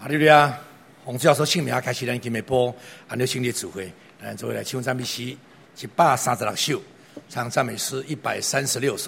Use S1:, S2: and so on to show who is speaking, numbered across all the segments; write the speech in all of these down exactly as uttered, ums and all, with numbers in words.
S1: 哈利路亚！洪教授姓名开始咱今日播按照圣经指挥，咱做来唱赞美诗一百三十六首，唱赞美诗一百三十六首。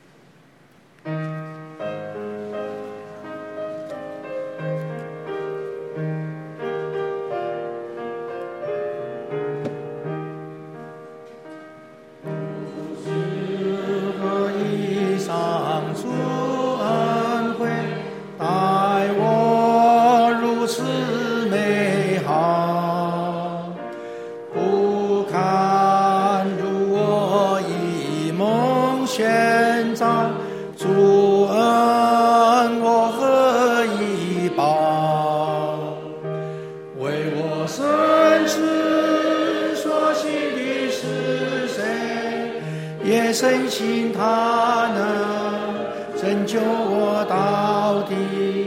S2: 深信他能拯救我到底，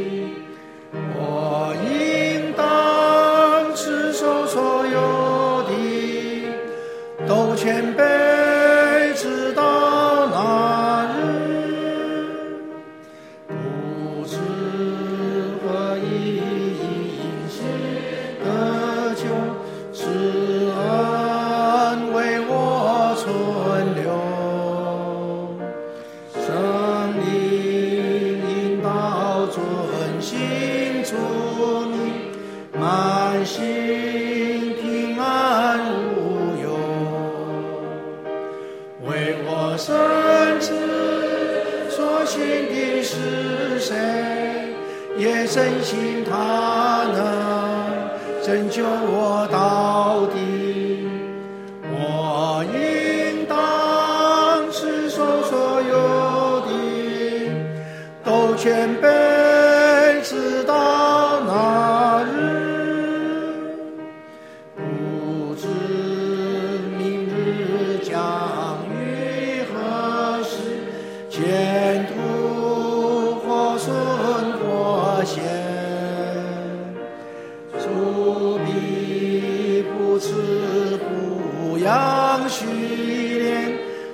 S2: 我应当持守所有的，都谦卑直到那日，不知何以因信得救，是恩为我存留。满心平安无忧，为我深知所信的是谁，也深信他能拯救我到底。我应当持守所有的，都谦卑直到那日。前途或顺或险，主必不辞不养训练，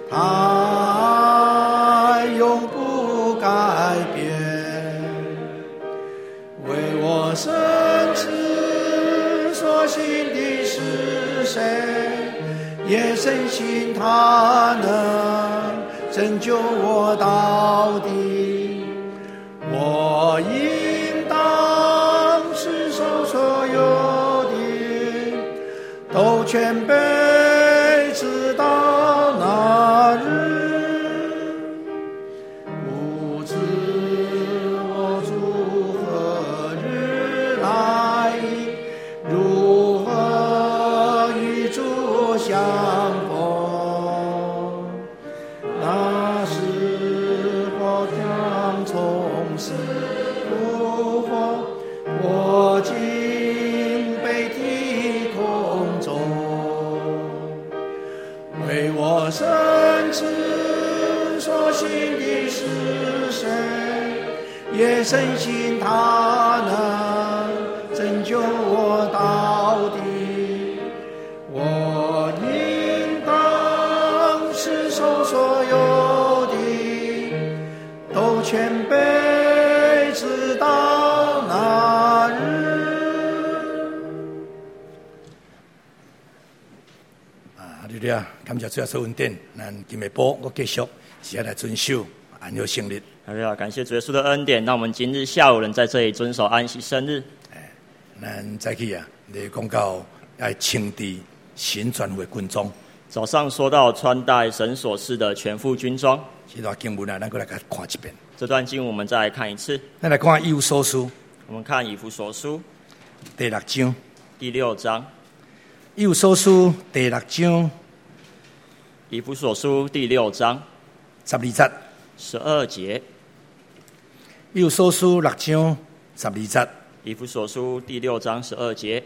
S2: 他永不改变。为我深知所信的是谁，也深信他能拯救我到底，我应当持守所有的，都谦卑直到那日，不知我主何日来，如何与主相逢。那时我将从死复活，我竟被提空中，为我深知所信的是谁，也深信他能拯救我到底。我应当持守所有的，都谦卑直到那日。
S1: 啊，哈利路亚！感谢主耶稣恩典，咱今日播我继续是要来遵守安息圣日。
S3: 哈利路亚！感谢主耶稣的恩典，那我们今日下午能在这里遵守安息生日。
S1: 哎，咱再去啊，你讲到要清治神全副的军装。
S3: 早上说到穿戴神所赐的全副军装，
S1: 这段经文啊，咱过来看一遍。
S3: 这段经文我们再来看一次。
S1: 咱来看以弗所书，
S3: 我们看以弗所书
S1: 第六章。
S3: 第六章。
S1: 以弗所书第六章。
S3: 以弗所书第六章
S1: 十二节。
S3: 十二节。
S1: 以弗所书六章十二节。
S3: 以弗所书第六章十二节。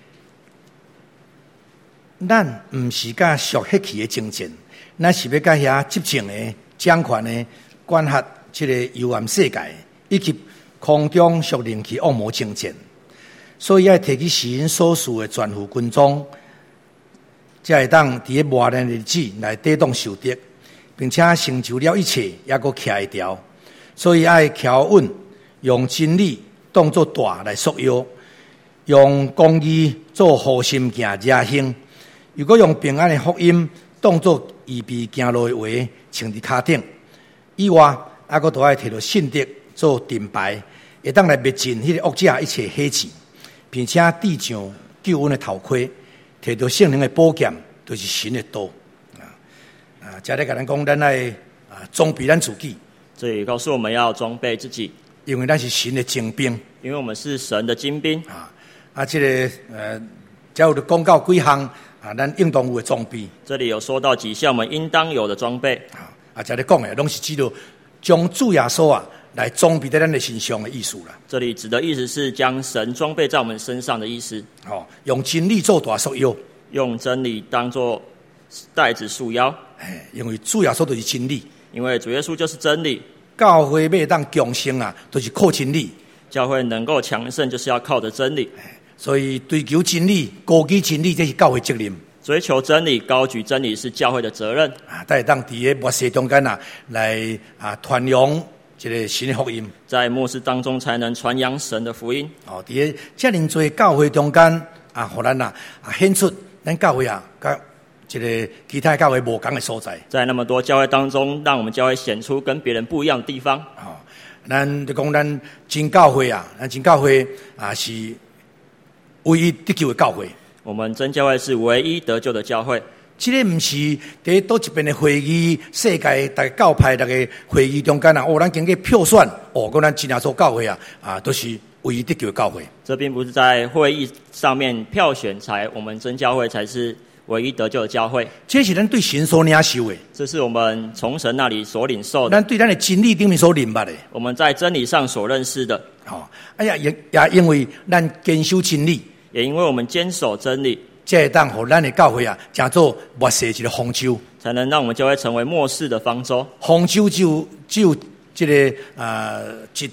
S1: 咱毋是甲属血气的争战，咱是要甲遐执政的、掌权的、管辖这个幽暗世界，以及空中属灵气恶魔争战。所以要提起神所赐的全副军装，才会当伫咧磨难的日子来抵挡受敌，并且成就了一切，也阁徛会牢。所以要徛稳，用真理当作大来束腰， 用公义做好心行热行，如果用平安的福音当作预备行路的话，穿伫骹顶。以外，还佫都爱摕到信德做盾牌，会当来灭尽迄个恶者一切黑气，并且戴上救恩的头盔，摕到圣灵的宝剑，就是神的刀。啊啊！再来甲咱讲，咱爱啊装备咱自己。
S3: 这里告诉我们要装备自己，
S1: 因为咱是神的精兵，
S3: 因为我们是神的精兵
S1: 啊啊！这个呃，才有讲到几项啊，咱应当有的装备。
S3: 这里有说到几项我们应当有的装备
S1: 啊啊！这里讲的拢是指到将主耶稣啊来装备在咱的身上的意思啦。
S3: 这里指的意思是将神装备在我们身上的意思。
S1: 哦，用真理做大束腰，
S3: 用真理当作带子束腰。
S1: 哎，因为主耶稣就是真理，
S3: 因为主耶稣就是真理。
S1: 教会要当强盛啊，都、就是靠真理。
S3: 教会能够强盛，就是要靠着真理。
S1: 所以追求真理、高举真理，这是教会责任。
S3: 追求真理、高举真理是教会的责任。
S1: 啊，在当伫个末世中间啊，来啊传扬这个神的福音。
S3: 在末世当中，才能传扬神的福音。
S1: 哦，伫个遮尔多教会中间啊，互咱啊啊显出咱教会啊，甲这个其他教会无同的所在。
S3: 在那么多教会当中，让我们教会显出跟别人不一样的地方。
S1: 哦，咱就讲咱真教会啊，咱真教会啊是唯一得救的教会。
S3: 我们真教会是唯一得救的教会。
S1: 这个不是伫倒一边的会议，世界大家教派大家会议中间啊，哦，咱经过票选，哦，讲咱真耶稣教会啊，啊，都是唯一得救的教会。
S3: 这并不是在会议上面票选才，我们真教会才是唯一得救的教会。
S1: 这是咱对神所领受的，
S3: 这是我们从神那里所领受的。
S1: 咱对咱的真理顶面所明白的，
S3: 我们在真理上所认识的。
S1: 哦，哎呀，也也因为咱坚守真理，
S3: 也因为我们坚守真理，
S1: 才会当互咱的教会啊，成做末世一个方舟，
S3: 才能让我们教会成为末世的方舟。
S1: 方舟只有只有这个啊一，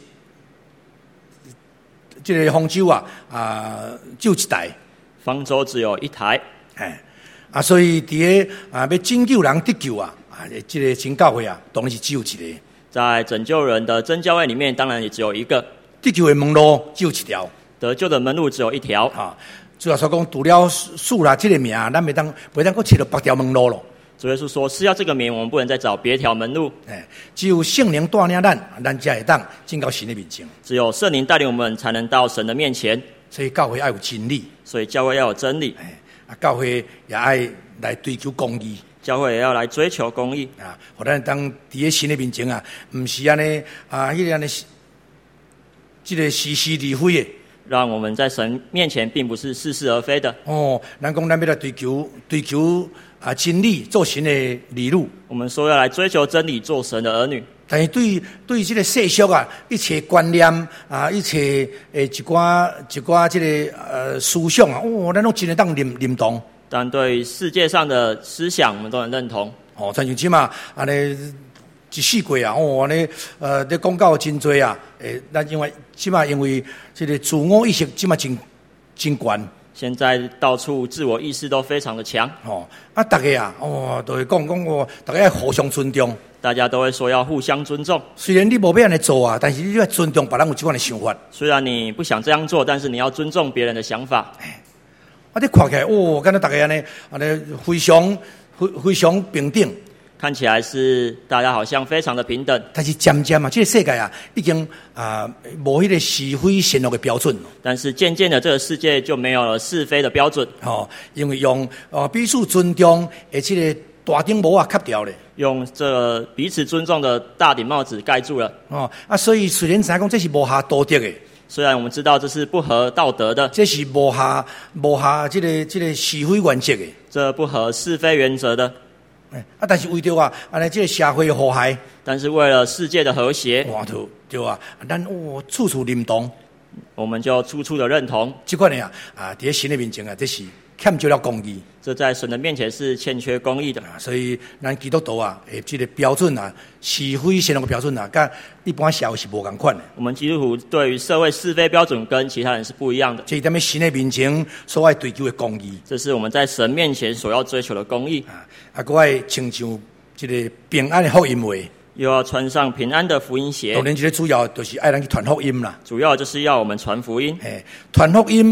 S1: 这个方舟啊啊只有一台，
S3: 方舟只有一台。
S1: 哎啊，所以伫个啊要拯救人得救啊啊，这个真教会啊，当然是只有一个。
S3: 在拯救人的真教会里面，当然也只有一个。
S1: 得救的门路只有一条，
S3: 得救的门路只有一条。
S1: 啊，主要说讲除了主啦这个名，咱袂当袂当搁找到别条门路咯。
S3: 主耶稣说是要这个名，我们不能再找别条门路。
S1: 哎，只有圣灵带领咱，咱才会当进到神的面前。
S3: 只有圣灵带领我们，才能到神的面前。
S1: 所以教会要有真理，
S3: 所以教会要有真理。
S1: 哎，啊，教会也爱来追求公义。
S3: 教会也要来追求公义
S1: 啊！互咱当伫个神的面前啊，毋是安尼啊，迄个安尼，即个是是而非的。
S3: 让我们在神面前，并不是似是而非的。
S1: 哦，咱讲咱要来追求追求啊真理，做神的儿女。
S3: 我们说要来追求真理，做神的儿女。
S1: 但是对对这个世俗啊，一切观念啊，一切诶一寡一寡这个呃思想啊，哦，咱拢真会当认认同。
S3: 但对世界上的思想，我们都能认同。
S1: 哦，像即嘛，安尼一世过啊，哦，安尼呃，咧讲到真多啊，诶，咱因为即嘛，因为这个自我意识即嘛真真悬。
S3: 现在到处自我意识都非常的强。
S1: 哦，啊，大家啊，哦，都会讲讲哦，大家要互相尊重。
S3: 大家都会说要互相尊重。
S1: 虽然你无要安尼做啊，但是你要尊重别人有这款的想法。
S3: 虽然你不想这样做，但是你要尊重别人的想法。
S1: 啊！你看起来，哦，敢若大家安尼，安尼非常非非常平等，
S3: 看起来是大家好像非常的平等。
S1: 但是渐渐啊，这个世界啊，已经啊无迄个是非善恶的标准。
S3: 但是渐渐的，这个世界就没有了是非的标准。
S1: 哦，因为用哦彼此尊重，而且个大顶帽啊砍掉咧。
S3: 用这彼此尊重的大顶帽子盖住了。
S1: 哦啊，所以虽然知影讲这是无下道德的。
S3: 虽然我们知道这是不合道德的，
S1: 这是无下无下这个这个是非原则的，
S3: 这不合是非原则的。
S1: 啊，但是为着啊，安尼这个社会和谐，
S3: 但是为了世界的和谐，
S1: 哇，对对啊，咱哦处处认同，
S3: 我们就处处的认同。
S1: 这款的啊啊，在神的面前啊，这是欠缺了公义。
S3: 这在神的面前是欠缺公义的。
S1: 啊，所以咱基督徒啊，诶，这个标准啊，是非善恶的标准啊，跟一般社会是无同款的。
S3: 我们基督徒对于社会是非标准跟其他人是不一样的。
S1: 这在神的面前所爱追求的公义，
S3: 这是我们在神面前所要追求的公义。
S1: 啊，啊，搁爱亲像这个平安的福音话，
S3: 又要穿上平安的福音鞋。
S1: 当然，这个主要就是爱咱去传福音啦。
S3: 主要就是要我们传福音。
S1: 诶，传福音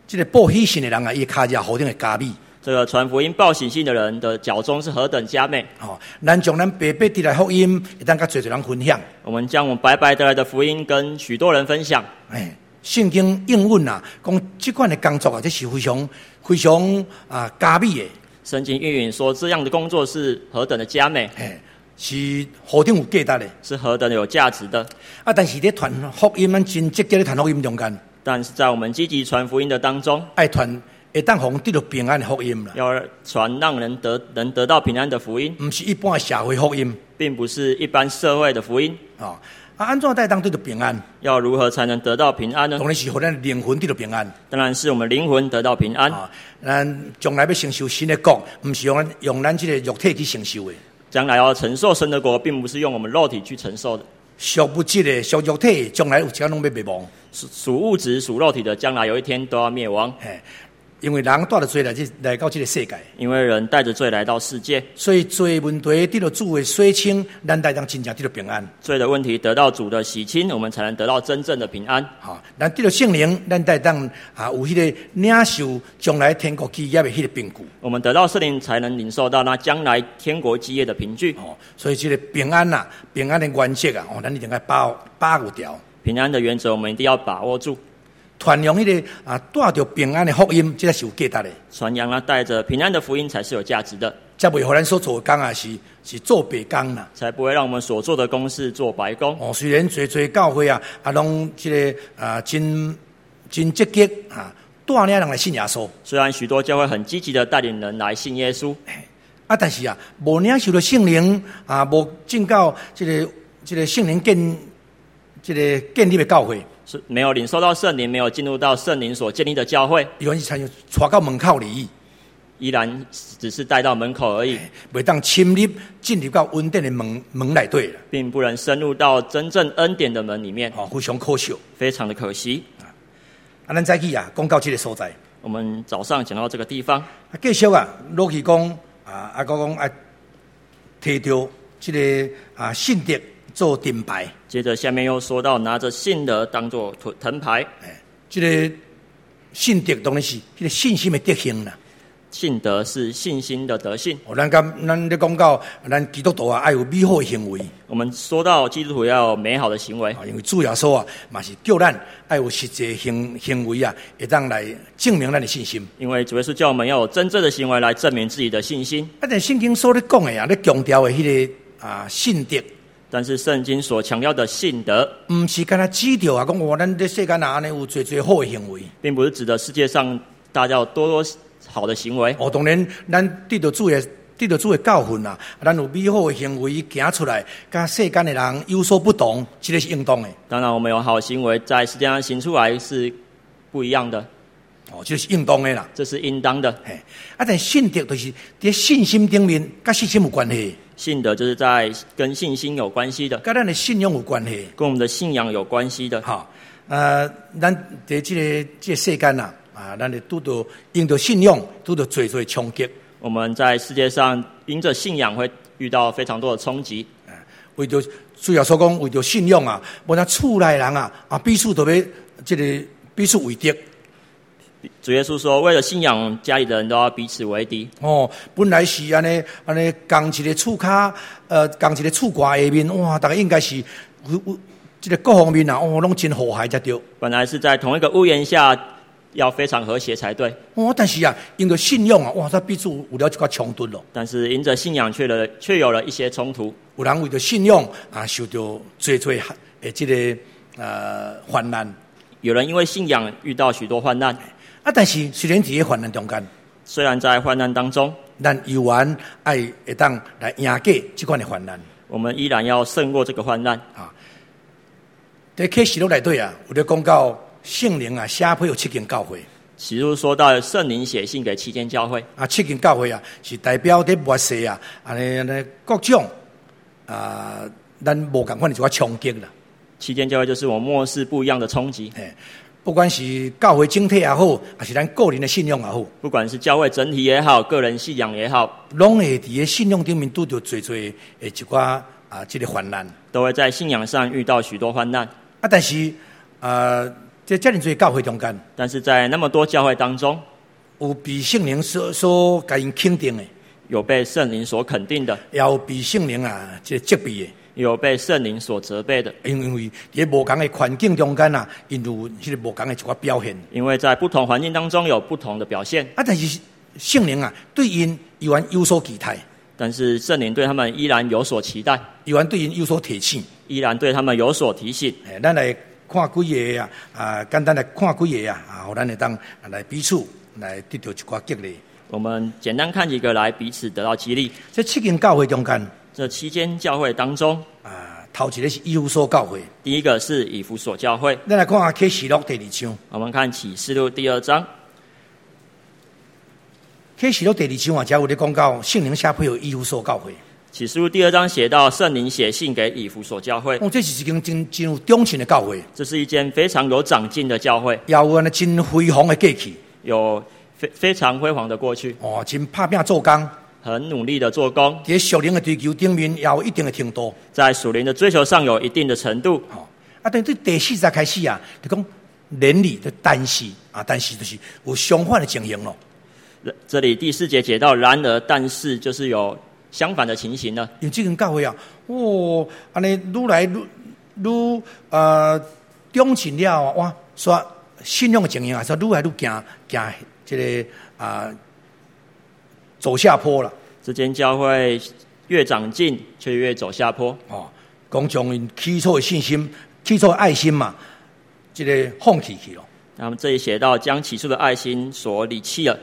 S1: 这个报喜信的人啊，伊骹脚好顶会加美。
S3: 这个传福音报喜信的人的脚中是何等佳美！
S1: 哦，咱将咱白白得来福音，会当甲最多人分享。
S3: 我们将我们白白得来的福音跟许多人分享。
S1: 哎，圣经应允啊，讲这款的工作啊，这是非常非常啊佳美的。
S3: 圣经应允说，这样的工作是何等的佳美，
S1: 哎，是何等有价值的，
S3: 是何等有价值的。
S1: 啊，但是咧传福音，咱真积极咧传福音中间，
S3: 但是在我们积极传福音的当中，
S1: 爱传会当互得到平安的福音啦，
S3: 要传让人得能得到平安的福音，
S1: 不是一般的社会福音，
S3: 并不是一般社会的福音。
S1: 哦，啊，安怎才当得到平安？
S3: 要如何才能得到平安呢？
S1: 当然是互咱灵魂得到平安。
S3: 当然是我们灵魂得到平安。
S1: 啊，咱将来要承受新的国，不是用咱用咱这个肉体去承受的。
S3: 将来要承受神的国，并不是用我们肉体去承受的。
S1: 属物质的、属肉体的，将来有一天拢要灭亡。
S3: 属属物质、属肉体的，将来有一天都要灭亡。
S1: 嘿，因为人带着罪来这来到这个世界，
S3: 因为人带着罪来到世界，
S1: 所以罪问题得到主的洗清，咱才当真正得到平安。
S3: 罪的问题得到主的洗清，我们才能得到真正的平安。
S1: 好，咱得到圣灵，咱才当啊有迄个领受将来天国基业的迄个凭据。
S3: 我们得到圣灵，才能领受到那将来天国基业的凭据。
S1: 哦，所以这个平安呐、啊，平安的原则啊，哦，咱一定要把把握掉。
S3: 平安的原则，我们一定要把握住。
S1: 传扬迄个啊，带着平安的福音，这是有价值的。
S3: 传扬啊，带着平安的福音才是有价值的，
S1: 才袂互咱所做的工啊，是是做白工啦。
S3: 才不会让我们所做的公事做白工。
S1: 哦，虽然侪侪教会啊，啊，拢这个啊，真真积极啊，带领人来信耶稣。
S3: 虽然许多教会很积极的带领人来信耶稣，
S1: 啊，但是啊，无领受到圣灵啊，无进到这个这个圣灵建这个建立的教会。
S3: 是没有领受到圣灵，没有进入到圣灵所建立的教会，
S1: 有人是参与带到门口里，
S3: 依然只是带到门口而已，
S1: 袂当侵入进入到恩典的门门内底啦，
S3: 并不能深入到真正恩典的门里面，
S1: 哦，非常可惜，
S3: 非常的可惜。
S1: 啊，咱再去啊，讲到这个所在，
S3: 我们早上讲到这个地方，
S1: 啊，继续啊，落去讲啊，啊，讲啊，摕到这个啊信德做盾牌。
S3: 接着下面又说到拿着信德当作藤牌，
S1: 哎，这个信德当然是这个信心的德行啦。
S3: 信德是信心的德性。
S1: 哦，咱讲咱咧讲到咱基督徒啊，爱有美好的行为。
S3: 我们说到基督徒要有美好的行为，
S1: 因为主耶稣啊，嘛是叫咱爱有实际行行为啊，会当来证明咱的信心。
S3: 因为主耶稣叫我们要有真正的行为来证明自己的信心。
S1: 啊，但圣经所咧讲的啊，咧强调的迄个啊信德。
S3: 但是圣经所强调的信德，
S1: 唔是干那指着啊，讲我咱这世间啊，安尼有最最好的行为，
S3: 并不是指的世界上大家有多多好的行为。
S1: 哦，当然，咱得到主的得到主的教训啊，咱有美好的行为行出来，跟世间的人有所不同，这个是应当的。
S3: 当然，我们有好行为在世界上行出来是不一样的，
S1: 哦，这是应当的啦，
S3: 这是应当的。
S1: 嘿，啊，但信德就是在信心顶面，跟信心有关系。
S3: 信德就是在跟信心有关系的，
S1: 跟咱的信仰有关系，
S3: 跟我们的信仰有关系的。
S1: 好，呃，咱在这个这个世间呐，啊，咱得拄到因着信仰，拄到最最冲击。
S3: 我们在世界上因着信仰会遇到非常多的冲击。
S1: 为着主要所讲，为着信仰啊，无那厝内人啊，啊，彼此都要这个彼此为敌。
S3: 主耶稣说，为了信仰，家里的人都要彼此为敌。
S1: 哦，本来是安尼安尼，共一个厝骹，呃，共一个厝瓜下面，哇，大家应该是有有这个各方面啊，哦，拢真和谐才对。
S3: 本来是在同一个屋檐下，要非常和谐才对。
S1: 哦，但是啊，因着信仰啊，哇，他彼此有了一个冲突咯。
S3: 但是因着信仰却了，却有了一些冲突。
S1: 有人为着信仰啊，受到最最诶这个呃患难。
S3: 有人因为信仰遇到许多患难。
S1: 啊，但是虽然伫个患难中间，
S3: 虽然在患难当中，
S1: 咱依然爱会当来赢过这款的患难。
S3: 我们依然要胜过这个患难。
S1: 啊，在启示录内底啊，有咧讲到圣灵啊，写批有七间教会。
S3: 启示录说到圣灵写信给七间教会。
S1: 啊，七间教会啊，是代表伫末世啊，安尼安尼各种啊，咱无共款的一个冲击啦。
S3: 七间教会就是我末世不一样的冲击。
S1: 嘿，不管是教会整体也好，还是咱个人的信仰也好，
S3: 不管是教会整体也好，个人信仰也好，
S1: 拢会伫个信仰顶面拄着最最诶一寡啊，这个患难，
S3: 都会在信仰上遇到许多患难。
S1: 啊，但是啊， 在这么多教会中间，
S3: 但是在那么多教会当中，
S1: 有被圣灵所所给因肯定的，
S3: 有被圣灵所肯定的，
S1: 也有被圣灵啊这责备的。
S3: 有被圣灵所责备的，
S1: 因为在无同的环境中间啊，因有迄个无同的一个表现。
S3: 因为在不同环境当中有不同的表现。
S1: 啊，但是圣灵啊，对因依然有所期待，
S3: 但是圣灵对他们依然有所期待，
S1: 依然对因有所提醒，
S3: 依然对他们有所提醒。
S1: 诶，咱来看几个啊，啊，简单来看几个啊，啊，互咱会当来彼此来得到一寡激励。
S3: 我们简单看几个来彼此得到激励。
S1: 这七间教会中间，
S3: 这七间教会当中，
S1: 啊，头一个是以弗所教会，
S3: 第一个是以弗所教会。
S1: 咱来看下启示录第二章。
S3: 我们看启示录第二章。
S1: 启示录第二章啊，才有咧讲到圣灵写配合以弗所教会。
S3: 启示录第二章写到圣灵写信给以弗所教会。
S1: 哦，这是一间真真有忠心的教会，
S3: 这是一间非常有长进的教会，
S1: 也有安尼真辉煌的过去，
S3: 有非非常辉煌的过去。
S1: 哦，真拍拼做工，
S3: 很努力的做工，
S1: 在属灵的追求顶面也有一定的程度，
S3: 在属灵的追求上有一定的程度。
S1: 哦，啊，但对第四节开始啊，就讲伦理的但是啊，但是就是有相反的情形咯。
S3: 这里第四节解到，然而但是就是有相反的情形了。
S1: 因为这间教会啊，哦，安尼愈来愈愈呃忠心了啊，哇，说信仰的情形啊，说愈来愈行行这个啊走下坡了。
S3: 这间教会越长进，却越走下坡。
S1: 哦，讲将因起初的信心、起初的爱心嘛，这个放弃去了。
S3: 那么这里写到，将起初的爱心所离弃了。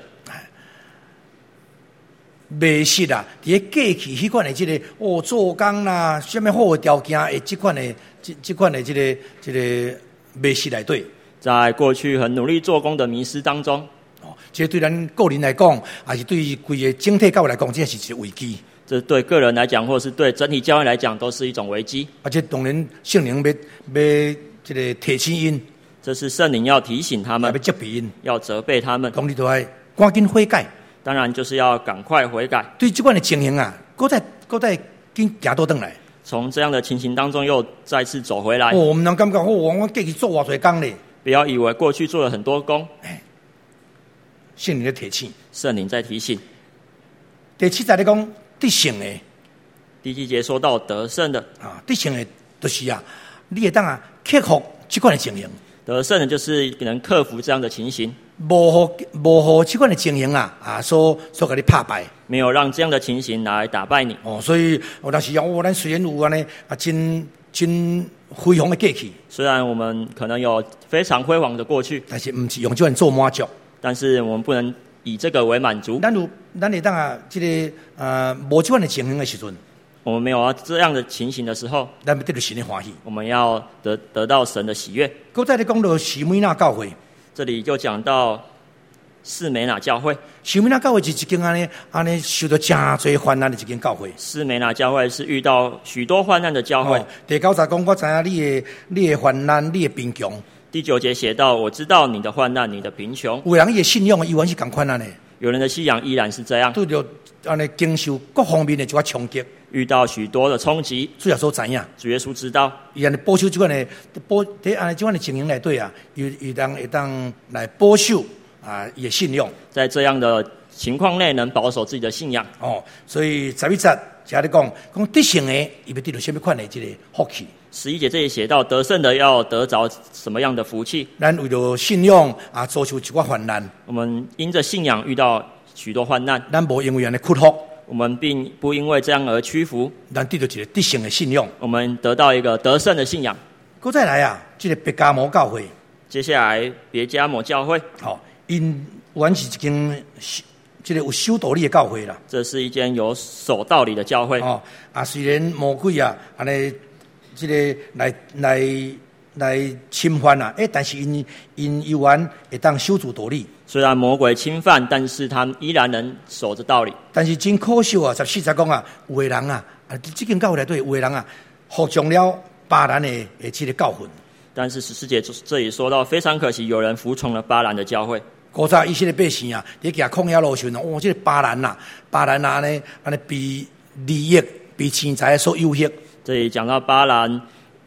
S1: 未实啊！伫过去迄款的即、这个哦，做工啦，什么好的条件诶，即款的、即即款的即、这个、即、这个未实来对。
S3: 在过去很努力做工的迷失当中，
S1: 哦，这对咱个人来讲，还是对规个整体教会来讲，这是一个危机。
S3: 这对个人来讲，或是对整体教会来讲，都是一种危机。
S1: 而且当然，圣灵要要即个提醒因，
S3: 这是圣灵要提醒他们，
S1: 要责备因，
S3: 要责备他们。
S1: 讲你都要赶紧悔改。
S3: 当然就是要赶快悔改。
S1: 对这款的情形啊，搁再搁再紧行倒转来。
S3: 从这样的情形当中又再次走回来。
S1: 哦，我们能感觉哦，我过去做偌侪工咧。
S3: 不要以为过去做了很多工。
S1: 哎，圣灵在提醒，
S3: 圣灵在提醒。
S1: 第七节咧讲得胜的，
S3: 第七节说到得胜的
S1: 啊，得胜的就是啊，你会当啊克服这款的情形。
S3: 得胜的就是能克服这样的情形。
S1: 无互无互这款的情形啊啊，所所给你打败，
S3: 没有让这样的情形来打败你。
S1: 哦，所以有当时哦，咱虽然有安尼啊，真真辉煌的过去，
S3: 虽然我们可能有非常辉煌的过去，
S1: 但是唔是用这款做满足，
S3: 但是我们不能以这个为满足。
S1: 咱有咱会当啊，这个呃无这款的情形的时阵，
S3: 我们没有这样的情形的时候，
S1: 咱要得到神的欢喜，
S3: 我们要得得到神的喜悦。
S1: 搁再咧讲到士每那教会。
S3: 这里就讲到士美拿教会。
S1: 士每那教会是一间安尼安尼受到真侪患难的一间教会。
S3: 士美拿教会是遇到许多患难的教会。
S1: 哦、第九节讲，我知影你的你的患难，你的贫穷。
S3: 第九节写到，我知道你的患难，你的贫穷。
S1: 有人伊的信仰依然是共款安尼。
S3: 有人的信仰依然是这样。
S1: 对着安尼经受各方面的一个冲击。
S3: 遇到许多的冲击，
S1: 主耶稣知影，
S3: 主耶稣知道，
S1: 伊安尼保守这款的保伫安尼这款的情形内底啊，伊伊当会当来保守啊伊的信仰，
S3: 在这样的情况内能保守自己的信仰。
S1: 哦，所以十一节才咧讲，讲得胜的，伊要得到什么款的这个福气？
S3: 十一节这里写到，得胜的要得着什么样的福气？
S1: 咱为了信仰啊，遭受一寡患难，
S3: 我们因着信仰遇到许多患难，
S1: 咱无因为安尼屈服。
S3: 我们并不因为这样而屈服，
S1: 咱得到一个得胜的信仰。
S3: 我们得到一个得胜的信仰。
S1: 搁再来啊，这个别加摩教会，
S3: 接下来别加摩教会，
S1: 哦，因原是一间这个有守道理的教会啦。
S3: 这是一间有守道理的教会。
S1: 哦，啊，虽然魔鬼啊，安尼这个来来来侵犯啊，诶，但是因因依然会当守住道理。
S3: 虽然魔鬼侵犯，但是他依然能守着道理。
S1: 但是真可惜啊！十四节讲啊，有的人啊，啊，这间教会内底有的人啊，服从了巴兰的的这个教训。
S3: 但是十四节这里说到，非常可惜，有人服从了巴兰的教会。
S1: 古早以色列百姓啊，伫行旷野路上啊，哦，这个巴兰呐，巴兰啊，安尼安尼被利益、被钱财所诱惑。
S3: 这里讲到巴兰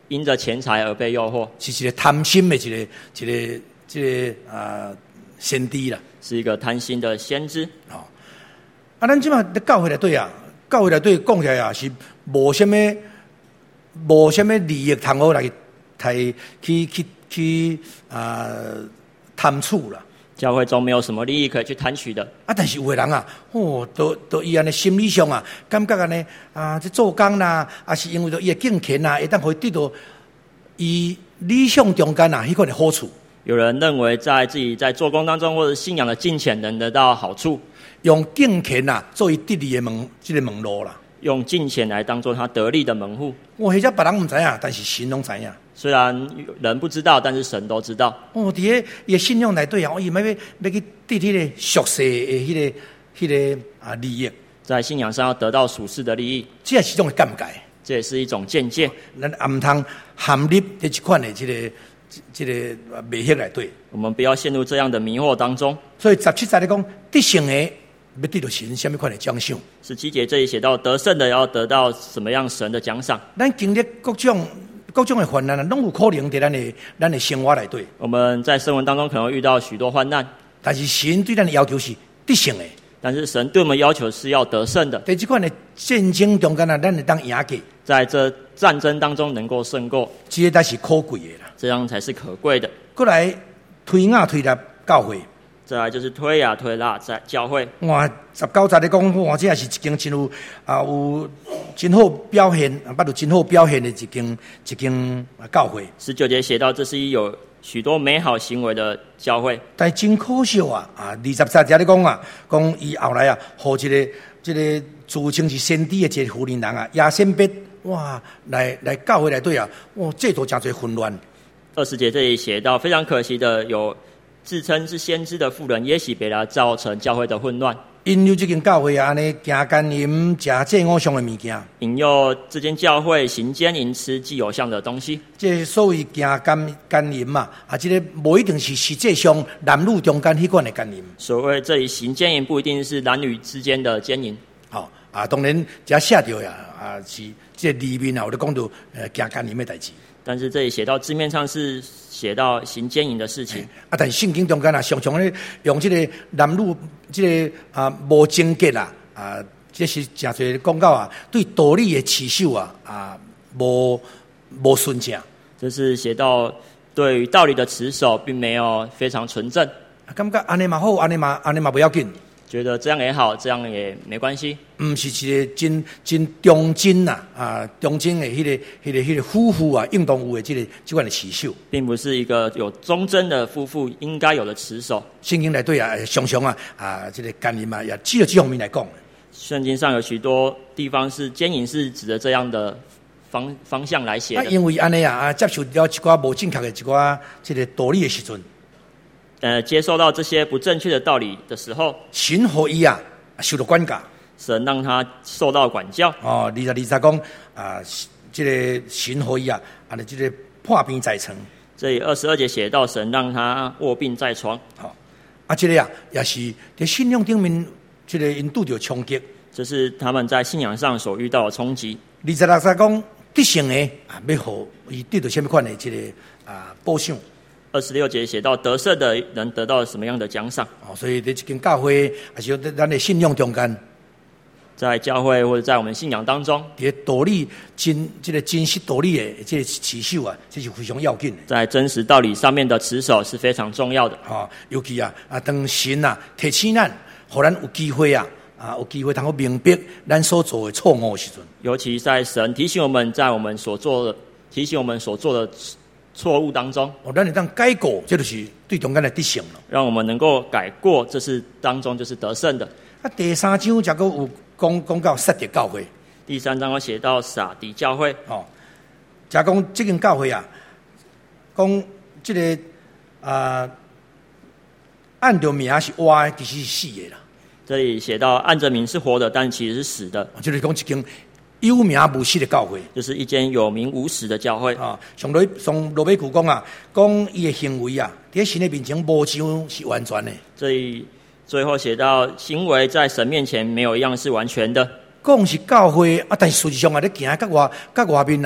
S3: 因着钱财而被诱惑，
S1: 是一个贪心的一个一个这个啊先知啦，
S3: 是一个贪心的先知。
S1: 哦，啊，咱即马咧教会内底啊，教会内底讲起来啊，是无什么无什么利益通好来去去去去啊贪取啦。
S3: 教会中没有什么利益可以去贪取的。
S1: 啊，但是有的人啊，哦，都都伊安尼心理上啊，感觉安尼啊，这做工啦，啊是因为着伊的敬虔啊，会当可以得到伊理想中间啊，迄款的好处。
S3: 有人认为在自己在做工当中或者信仰的敬虔能得到好处，
S1: 用敬虔啊作为得利的门，这个门路啦。
S3: 用敬虔来当做他得利的门户。
S1: 我或者别人唔知影，但是神拢知影。
S3: 虽然人不知道，但是神都知道。
S1: 哦，伫个伊的信仰内底啊，我伊要要要去得迄个俗世的迄、那个迄、那个啊利益，
S3: 在信仰上要得到属世的利益，
S1: 这也是一种尷尬，
S3: 这也是一种见解。
S1: 咱也唔通陷入这一款的这个这个迷惑内底。
S3: 我们不要陷入这样的迷惑当中。
S1: 所以十七节咧讲，得胜的要得到神什么款的奖赏。
S3: 十七节这里写到，得胜的要得到什么样神的奖赏？
S1: 咱经历各种各种的患难啊，拢有可能在咱的咱的生活内底。
S3: 我们在生活当中可能会遇到许多患难，
S1: 但是神对咱的要求是得胜的。
S3: 但是神对我们要求是要得胜的。
S1: 在这款的战争中间啊，咱会当赢过，
S3: 在这战争当中能够胜过，
S1: 这个才是可贵的啦。
S3: 这样才是可贵的。
S1: 过来推雅推入教会，
S3: 再来就是推呀推拉在教会。
S1: 哇，十九节咧讲，哇，这也是一间真有啊有真好表现，啊，捌有真好表现的一间一间教会。
S3: 十九节写到，这是一有许多美好行为的教会。
S1: 但真可惜啊！啊，二十三节咧讲啊，讲伊后来啊，和一个这个自称是先知的一个妇人人啊，亚先别哇，来来教会内底啊，哇，这都真侪混乱。
S3: 二十节这里写到，非常可惜的有自称是先知的妇人耶洗别来造成教会的混乱。
S1: 因有这间教会啊，安尼行奸淫、食祭偶像的物件，
S3: 引诱这间教会行奸淫、吃祭偶像的东西。
S1: 这所谓行奸奸淫嘛，啊，这个无一定是实际上男女中间迄款的奸淫。
S3: 所谓这里行奸淫，不一定是男女之间的奸淫。
S1: 好、哦、啊，当然这写着呀，啊是这里面啊，有咧讲到呃行奸淫的代志。
S3: 但是这里写到字面上是写到行奸淫的事情、欸、
S1: 啊，但圣经中间啊，常常咧用这个男女这个啊无贞洁啊，啊，这是真侪讲到啊，对道理的持守啊啊无无顺正。
S3: 这是写到对于道理的持守，并没有非常纯正。
S1: 啊，感觉安尼嘛好，安尼嘛安尼嘛不要紧。
S3: 觉得这样也好，这样也没关系。
S1: 唔是一个真真忠贞呐啊，忠贞的迄、那个、迄、那个、迄、那个夫妇啊，应当有的这个这款的持守，
S3: 并不是一个有忠贞的夫妇应该有的持守。
S1: 圣经内底啊，常常啊啊，这个奸淫啊，也只有这方面来讲。
S3: 圣经上有许多地方是奸淫是指的这样的方方向来写的。
S1: 啊，因为安尼啊啊，接受了一寡无正确的一寡这个道理的时阵，
S3: 呃，接受到这些不正确的道理的时候，
S1: 神互伊啊受到管教，
S3: 神让他受到管教。
S1: 哦，二十二十讲啊，这个神互伊啊，啊，这个破病在床。
S3: 这里二十二节写到，神让他卧病在床。
S1: 好、哦，啊，这个啊也是在信仰顶面，这个因拄着冲击。
S3: 这是他们在信仰上所遇到的冲击。
S1: 二十六节讲得胜的啊，要互伊得到什么款的这个啊报赏。
S3: 二十六节写到得胜的能得到什么样的奖赏？
S1: 哦，所以在这间教会，还是在咱的信仰中间，
S3: 在教会或者在我们信仰当中，
S1: 在道理真这个真实道理的这个持守啊，这是非常要紧的。
S3: 在真实道理上面的持守是非常重要的。
S1: 哦，尤其啊啊，当神啊提醒咱，互咱有机会啊啊有机会通好明白咱所做的错误的时阵，
S3: 尤其在神提醒我们在我们所做的提醒我们所做的错误当中，
S1: 哦，咱会当改过，这就是对中间的得胜了。
S3: 让我们能够改过，这是当中就是得胜的。
S1: 啊，第三章才个有讲讲到撒狄教会。
S3: 第三章有写到撒狄教会。
S1: 哦，才讲这间教会啊，讲这个啊、呃，按照名是活的，其实是死的啦。
S3: 这里写到按着名是活的，但其实是死的。
S1: 就是讲一间有名无实的教会，
S3: 就是一间有名无实的教会
S1: 啊。上罗上罗马古讲啊，讲伊的行为啊，在神的面前无像是完全的。
S3: 这里最后写到行为在神面前没有一样是完全的。
S1: 讲是教会啊，但是实际上啊，咧行甲外甲外面啊，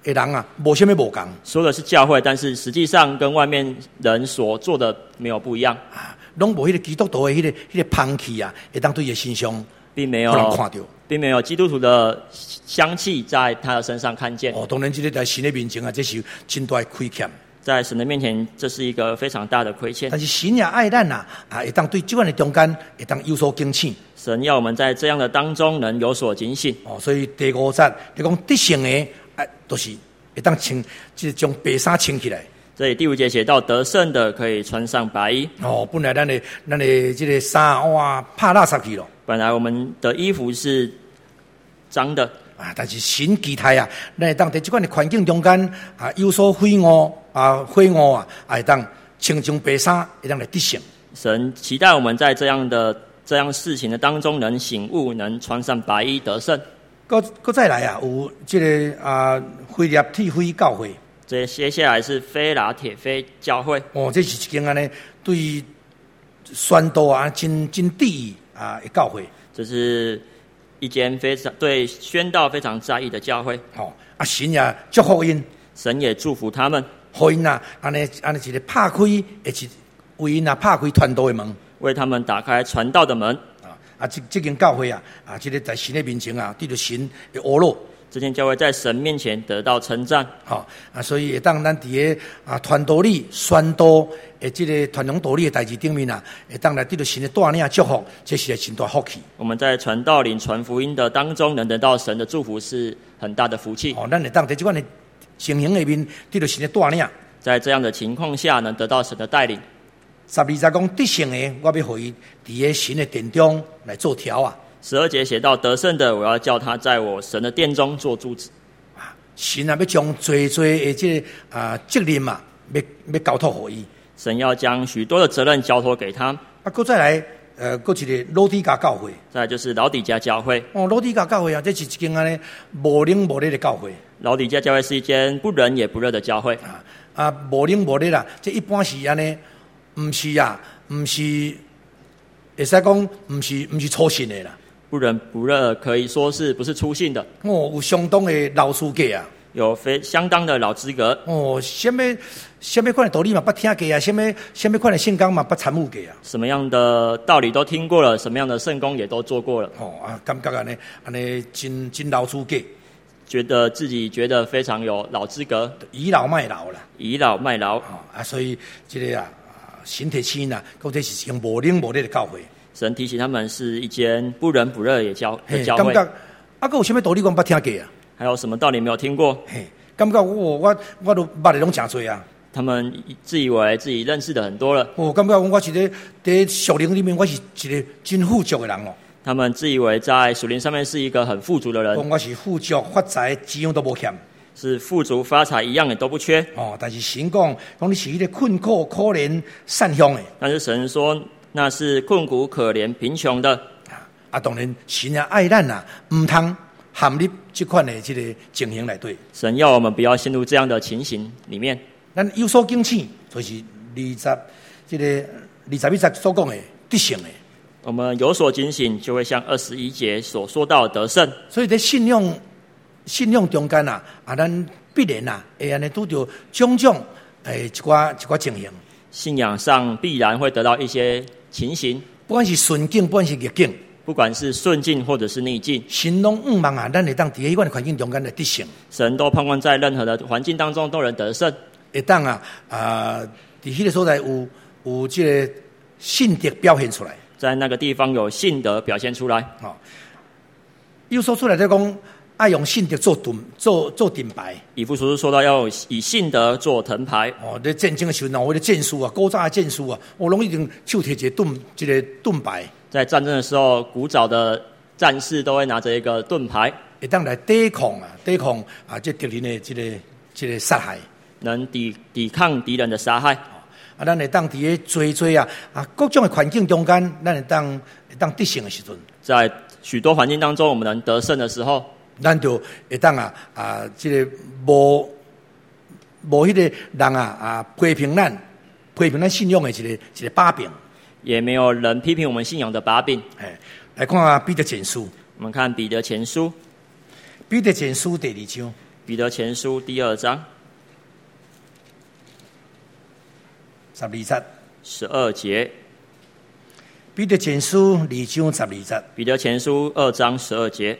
S1: 的人啊，无什么无同。
S3: 说的是教会，但是实际上跟外面人所做的没有不一样，
S1: 啊，拢无迄个基督徒的迄、那个迄、那个香气啊，会当对伊身上
S3: 并没有
S1: 可能看到。
S3: 并没有基督徒的香气在他的身上看见。
S1: 哦，当然，这个在神的面前啊，这是真大的亏欠。
S3: 在神的面前，这是一个非常大的亏欠。
S1: 但是神也爱咱啊，啊，会当对这款的中间，会当有所警醒。
S3: 神要我们在这样的当中能有所警醒。
S1: 哦，所以第五节你讲得胜的，哎，都、就是会当穿，就是将白衫穿起来。
S3: 这里第五节写到，得胜的可以穿上白衣。
S1: 哦，本来咱的咱的这个衫哇，拍垃圾去了。
S3: 本来我们的衣服是脏的
S1: 啊，但是神期待啊，咱会当在这款的环境中间啊，有所悔悟啊，悔悟啊，会当穿上白衫，会当来得胜。
S3: 神期待我们在这样的这样事情的当中能醒悟，能穿上白衣得胜。
S1: 搁搁再来啊，有这个啊，腓立铁非教会。
S3: 这接下来是菲拉铁非教会。
S1: 哦，这是一间安尼对宣道啊，真真第一啊的教会。
S3: 这是一间非常对宣道非常在意的教会。
S1: 哦，啊神也祝福因，
S3: 神也祝福他们，
S1: 互因啊，安尼安尼一个拍开，也是为因啊拍开传道的门，
S3: 为他们打开传道的门。
S1: 啊啊，这这间教会啊，啊，这个在神的面前啊，对着神的阿罗。
S3: 这间教会在神面前得到称赞。
S1: 好、哦、啊，所以当咱伫个啊传道理、宣道诶，这个传扬道理的代志顶面啊，会当来得到神的带领祝福，这是真大福气。
S3: 我们在传道领、传福音的当中，能得到神的祝福，是很大的福气。
S1: 哦，咱会当在这款的情形里面得到神的带领。
S3: 在这样的情况下，能得到神的带领。
S1: 十二节讲得胜的，我要互伊伫个神的殿中来做条啊。
S3: 十二节写到得胜的，我要叫他在我神的殿中做柱子。
S1: 啊，神啊要将最最的这个啊责任嘛，要要交托互伊。
S3: 神要将许多的责任交托给他。
S1: 啊，搁再来，呃，搁一个老底家教会。
S3: 再来就是老底家教会。
S1: 哦，老底家教会啊，这是一间安尼无冷无热的教会。
S3: 老底家教会是一间不冷也不热的教会。
S1: 啊啊，无冷无热啦，这一般是安尼，毋是啊，毋是，会使讲毋是毋是初信的啦。
S3: 不冷不热，可以说是不是初信的。
S1: 哦，有相当的老资格啊。
S3: 有非相当的老资格。
S1: 哦，什么什么款的道理嘛，捌听过啊？什么什么款的圣工嘛，捌参悟过啊？
S3: 什么样的道理都听过了，什么样的圣工也都做过了。
S1: 哦啊，感觉安尼安尼真真老资格，
S3: 觉得自己觉得非常有老资格，
S1: 倚老卖老啦。
S3: 倚老卖老。
S1: 哦啊，所以这个啊，身体亲啊，或者是用无冷无热的教会。
S3: 神提醒他们是一间不冷不热也教的教会。
S1: 感觉啊，还有什么道理我捌听过啊？
S3: 还有什么道理没有听过？
S1: 嘿，感觉我我我都捌的拢真多啊。
S3: 他们自以为自己认识的很多了。
S1: 我、哦、感觉我是在在属灵里面，我是一个真富足的人哦。
S3: 他们自以为在属灵上面是一个很富足的人。
S1: 我是富足发财，几样都无欠。
S3: 是富足发财，一样也都不缺。
S1: 哦，但是神讲，讲你是一个困苦、可怜、善乡的。
S3: 但是神说，那是困苦、可怜、贫穷的。
S1: 啊，当然神也愛咱啊，唔通陷入這款的這個情形內對。
S3: 神要我們不要陷入這樣的情形裡面。
S1: 咱有所警醒，就是二十這個二十一節所講的得勝的。
S3: 我們有所警醒，就會像二十一節所說到得勝。
S1: 所以在信仰信仰中間啊，啊，咱必然啊，會安尼拄到種種誒一寡一寡情形。
S3: 信仰上必然會得到一些情形，
S1: 不管是順境，不管是逆境。
S3: 不管是順境或者是逆境，
S1: 神都盼望啊，咱會當佇迄款環境中間來得勝。
S3: 神都盼望在任何的環境當中都能得勝。
S1: 會當啊啊，佇迄個所在有有這個信德表現出來，
S3: 在那個地方有信德表現出來。
S1: 哦，有說出來就講愛用信德做盾做做盾牌。以
S3: 弗所書說到要以信德做盾牌。
S1: 哦，在戰爭嘅時候，我的戰術啊，古早嘅戰術啊，我攏一定手提一個盾，一個盾牌。
S3: 在戰爭的時候，古早的戰士都會拿着一個盾牌，
S1: 會當來抵抗啊，抵抗啊，這敵人的這個這個殺害，
S3: 能抵抵抗敵人的殺害。
S1: 啊，咱會當佇個追追啊啊各種嘅環境中間，咱會當會當得勝嘅時陣，
S3: 在許多環境當中，我們能得勝的時候，
S1: 咱就會當啊啊，這個無無迄個人啊啊批評咱批評咱信仰的一個一個把柄。
S3: 也沒有人批評我們信仰的把柄。
S1: 哎，來看彼得前書。
S3: 我們看彼得前書，
S1: 彼得前書第二章。
S3: 彼得前书第二章
S1: 十二節。
S3: 十二节。
S1: 彼得前書二章十二節。
S3: 彼得前书二章十二节。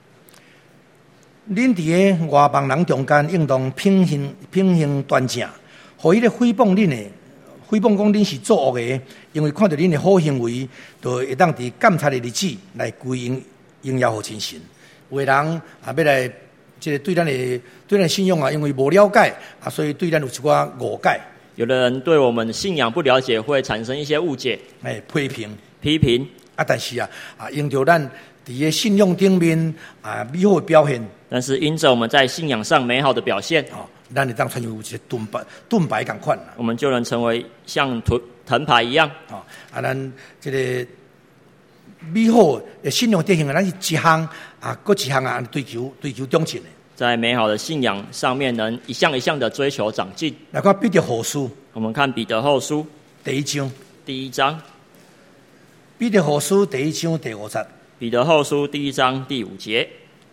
S1: 恁伫个外邦人中间，应当品行品行端正，互伊咧诽谤恁的，诽谤讲恁是作恶的，因为看到恁的好行为，就会当伫监察的日子来归荣荣耀互真神。有的人啊，要来即个对咱的对咱的信仰啊，因为无了解啊，所以对咱有一寡误解。
S3: 有的人对我们的信仰不了解，会产生一些误解、
S1: 哎批评、
S3: 批评
S1: 啊，但是啊啊，因着咱伫个信仰顶面啊美好的表现。
S3: 但是因着我们在信仰上美好的表现，
S1: 哦，咱会当穿有一个盾牌，盾牌共款啦。
S3: 我们就能成为像盾藤牌一样。
S1: 哦，啊，咱这个美好的信仰德行啊，咱是一项啊，各一项啊，追求追求长进的。
S3: 在美好的信仰上面，能一项一项的追求长进。
S1: 来看彼得后书，
S3: 我们看彼得后书
S1: 第一章，
S3: 第一章。
S1: 彼得后书第一章第五节。
S3: 彼得后书第一章第五节。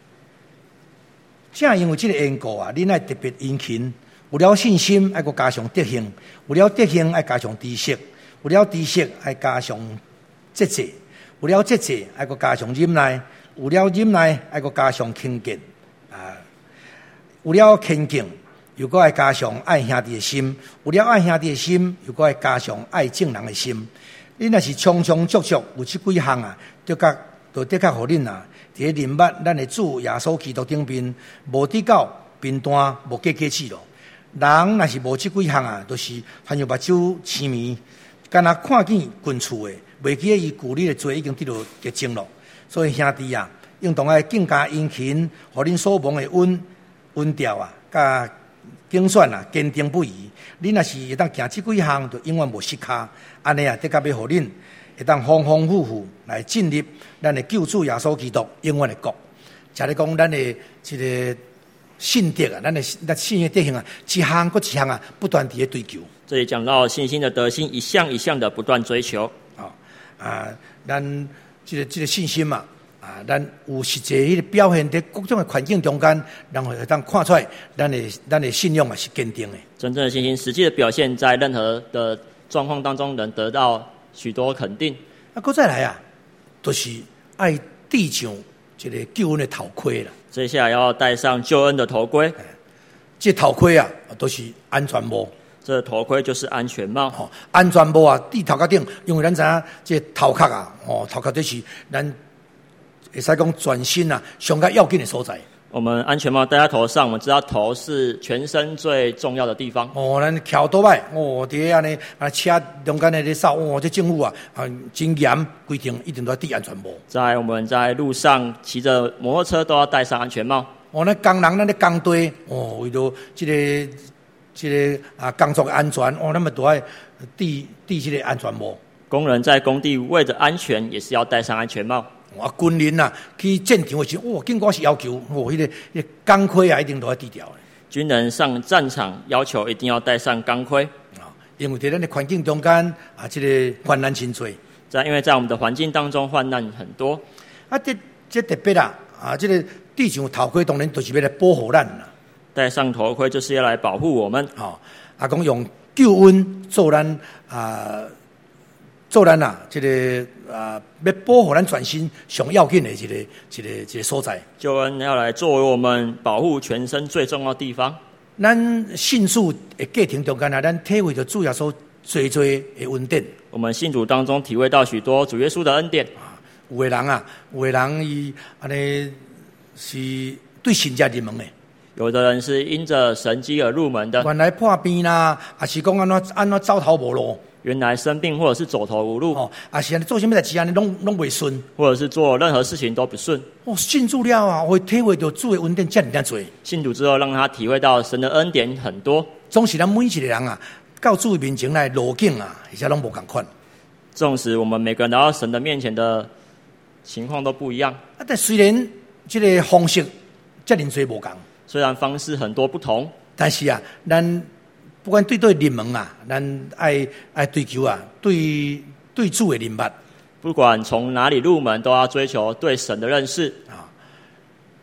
S1: 正因为这个缘故啊，恁爱特别殷勤，有了信心爱搁加上德行，有了德行爱加上知识，有了知识爱加上节制，有了节制爱搁加上忍耐，有了忍耐爱搁加上虔敬啊，有了虔敬又搁爱加上爱兄弟的心，有了爱兄弟的心又搁爱加上爱正人的心。恁若是充充足足有这几项啊，就甲就的确互恁啊。伫个人捌咱的主耶稣基督顶边，无得到平淡，无过过去咯。人若是无即几项啊，都、就是含有目睭痴迷，敢若看见近厝的，袂记得伊旧日的罪已经得到洁净咯。所以兄弟啊，应当爱更加殷勤，互恁所望的稳稳调啊，甲竞选啊，坚定不移。恁若是会当行即几项，就永远无失卡。安尼啊，得甲要互恁。会当丰丰富富来进入咱的救主耶稣基督永远的国，才咧讲咱的这个信德啊，咱的咱信的德行啊，一项搁一项啊，不断地咧追求。
S3: 这里讲到信心的德性，一项一项的不断追求。
S1: 啊、哦、啊，咱这个这个信心嘛，啊，咱有实际迄个表现在各种的环境中间，然后会当看出来，咱的咱的信仰啊是坚定的。
S3: 真正的信心，实际的表现在任何的状况当中，能得到许多肯定。
S1: 啊，搁再来啊，都、就是爱戴上这个救恩的头盔啦。
S3: 接下来要戴上救恩的头盔。
S1: 这头盔啊，都、就是安全帽。
S3: 这头盔就是安全帽。
S1: 哦，安全帽啊，戴头壳顶，因为咱知影这头壳啊，哦，头壳这是咱会使讲全身啊上较要紧的所在。
S3: 我们安全帽戴在头上，我们知道头是全身最重要的地方。
S1: 哦，咱桥倒摆，哦，伫安尼啊车中间的咧扫，哦，这政府啊啊真严规定，一定都要戴安全帽。
S3: 在我们在路上骑着摩托车都要戴上安全帽。
S1: 哦，那工人咱咧工地，哦，为了这个这个啊工作的安全，哦，咱们都爱戴戴这个安全帽。
S3: 工人在工地为着安全，也是要戴上安全帽。
S1: 啊，军人啊，去战场的时候，哇，警官是要求，哦，迄、那个、那个钢盔啊，一定都要低调的。
S3: 军人上战场要求一定要戴上钢盔
S1: 啊，因为在咱的环境中间啊，这个患难真多。
S3: 在因为在我们的环境当中，患难很多。
S1: 啊，这这特别啦，啊，这个戴上头盔，当然就是要来保护咱啦。
S3: 戴上头盔就是要来保护我们。
S1: 哦，啊，讲用救恩做咱啊。做咱啊，这个啊，要保护咱全身上要紧的一个、一个、一个所在。
S3: 救恩要来作为我们保护全身最重要的地方。
S1: 咱信主的过程中间啊，咱体会到主耶稣最最的恩典。
S3: 我们信主当中体会到许多主耶稣的恩典。
S1: 啊，有的人啊，有的人伊安尼是对神家入门的。
S3: 有的人是因着神迹而入门的。
S1: 原来破病啦，还是讲安怎安怎走投无路。
S3: 原来生病或者是走投无路，
S1: 哦，啊是安尼做什么代志安尼拢拢袂顺，
S3: 或者是做任何事情都不顺。
S1: 哦，信主了啊，会体会到主的恩典遮尔尔多。
S3: 信主之后，让他体会到神的恩典很多。
S1: 总是咱每一个人啊，到主的面前来路径啊，而且拢无共款。
S3: 纵使我们每个人来到神的面前的情况都不一样，
S1: 啊，但虽然这个方式遮尔多无共，
S3: 虽然方式很多不同，
S1: 但是啊，咱不管对对入门啊，咱爱爱追求啊，对对主的认捌。不
S3: 管从哪里入门，都要追求对神的认识
S1: 啊。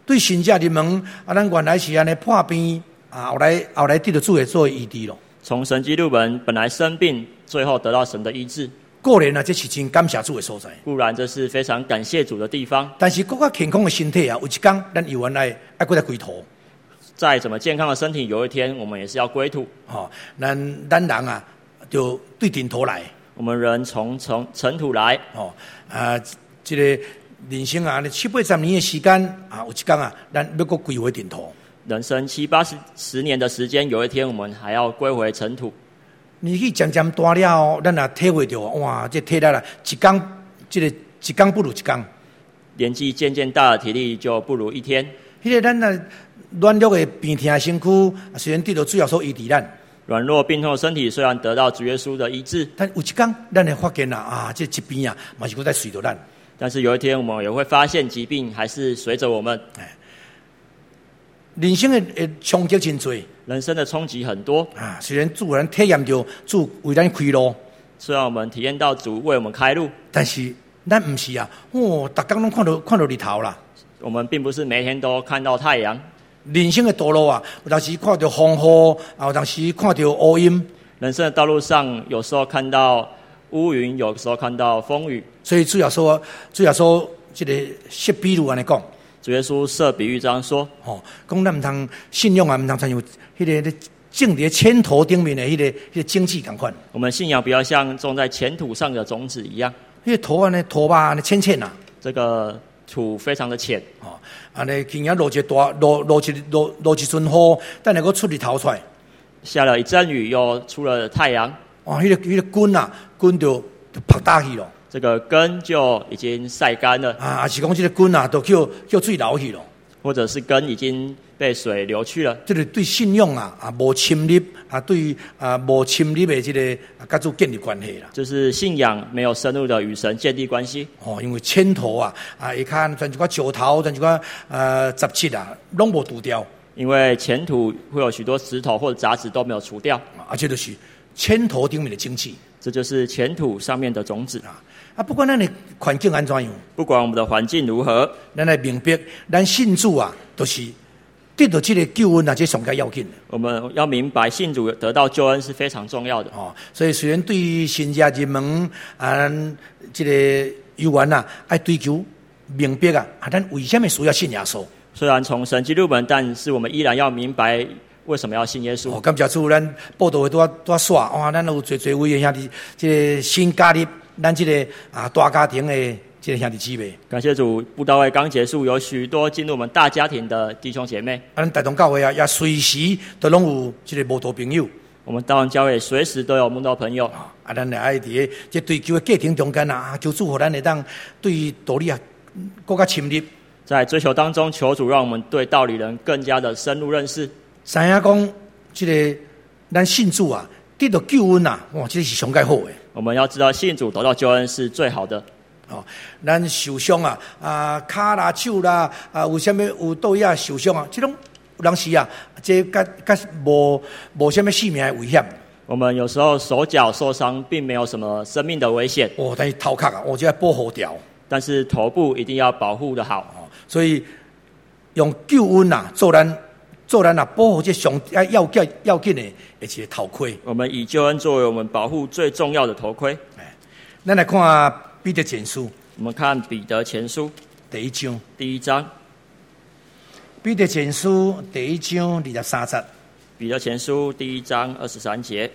S1: 对神者入门啊，咱原来是安尼破病啊，后来后来得到主的做医治咯。
S3: 从神迹入门，本来生病，最后得到神的医治。
S1: 固然啊，这是真感谢主的所在。
S3: 固然这是非常感谢主的地方。
S1: 但是更加健康的身体啊，有一天咱又原来爱过来归土。
S3: 再怎么健康的身体，有一天我们也是要归土。
S1: 哦，咱咱人啊，就对顶头来。
S3: 我们人从从尘土来。
S1: 哦，啊，这个人生啊，七八十年的时间啊，有一天啊，咱要搁归回顶头。
S3: 人生七八十十年的时间，有一天我们还要归回尘土。
S1: 年纪渐渐大了，咱也体会到，哇，这体力啦，一天，这个一天不如一天。
S3: 年纪渐渐大了，体力就不如一天。
S1: 迄个咱啊，软弱的病痛的身躯，虽然得到主要所医治咱。
S3: 软弱病痛的身体虽然得到主耶稣的医治，
S1: 但有一天，咱会发现啊，啊，这疾病啊，嘛是搁在随着咱。
S3: 但是有一天，我们也会发现疾病还是随着我们。
S1: 人生的的冲击真多，
S3: 人生的冲击很多
S1: 啊。虽然主人体验到主为咱开路，
S3: 虽然我们体验到主为我们开路，但是
S1: 咱不是啊。哦，逐天拢看到看到日头啦。
S3: 我们并不是每天都看到太阳。
S1: 人生的道路啊，有当时看到风雨，啊，有当时看到乌阴。
S3: 人生的道路上，有时候看到乌云，有时候看到风雨。
S1: 所以主要说，主要说，这个设比如安尼讲，
S3: 主耶稣设比喻这样说：
S1: 哦，讲咱唔通信仰啊，唔通参有迄个种在千头顶面的迄、那个迄、那个经济共款。
S3: 我们信仰不要像种在前土上的种子一样，
S1: 迄、那个土啊，那土吧，那浅浅啊，
S3: 这个土非常的浅。
S1: 哦，安尼今日落一大落落一落落一阵雨，等下个出日头出来。
S3: 下了一阵雨，又出了太阳。
S1: 哇，迄、那个迄、那个根啊，根就就拍打去了。
S3: 这个根就已经晒干了。
S1: 啊，是讲这个根啊，都叫叫水流去了。
S3: 或者是根已经被水流去了。
S1: 这个对信仰啊啊无侵入啊，对啊无侵入的这个啊，甲主建立关系啦。
S3: 就是信仰没有深入的与神建立关系。
S1: 哦，因为千头啊啊，一看全一块石头，全一块呃杂质啊，拢无除掉。
S3: 因为前土会有许多石头或者杂质都没有除掉，
S1: 而且就是千头顶面的经济，
S3: 这就是前土上面的种子啊。
S1: 啊，不管咱的环境安怎样，
S3: 不管我们的环境如何，
S1: 咱来明白，咱信主啊，都、就是得到这个救恩啊，这上个要紧的。
S3: 我们要明白，信主得到救恩是非常重要的。
S1: 哦，所以虽然对新家入门啊，这个游玩啊，爱追求明白啊，啊，咱为什么需要信耶稣？
S3: 虽然从神迹入门，但是我们依然要明白为什么要信耶稣。
S1: 哦，感谢主，咱报道会多多耍哇，咱有侪侪位的兄弟，这个新加入咱这个啊大家庭的这个兄弟姊妹。
S3: 感谢主，布道会刚结束，有许多进入我们大家庭的弟兄姐妹。
S1: 啊，咱大同教会啊，也随时都拢有这个慕道朋友。
S3: 我们大同教会随时都有慕道朋友。
S1: 啊，咱来爱伫这追求的过程中间啊，求主互咱会当对道理啊更加深入。
S3: 在追求当中，求主让我们对道理人更加的深入认识。
S1: 知影讲，这个咱信主啊，得到救恩啊，哇，这是上介好的。
S3: 我们要知道，信主得到救恩是最好的。
S1: 哦，咱受伤啊，啊，骹啦、手啦，啊，有啥物有倒遐受伤啊，这种有当时啊，这甲甲无无啥物性命的危险。
S3: 我们有时候手脚受伤，并没有什么生命的危险。
S1: 哦，但是头壳啊，我就要保护掉。
S3: 但是头部一定要保护得好。
S1: 哦，所以用救恩啊，做咱做咱啊，保护这上要要紧要紧的一个头盔。
S3: 我们以救恩作为我们保护最重要的头盔。
S1: 哎，咱来看彼得前书。
S3: 我们看彼得前书
S1: 第一章。
S3: 第一章。
S1: 彼得前书第一章二十三节。
S3: 彼得前书第一章二十三节。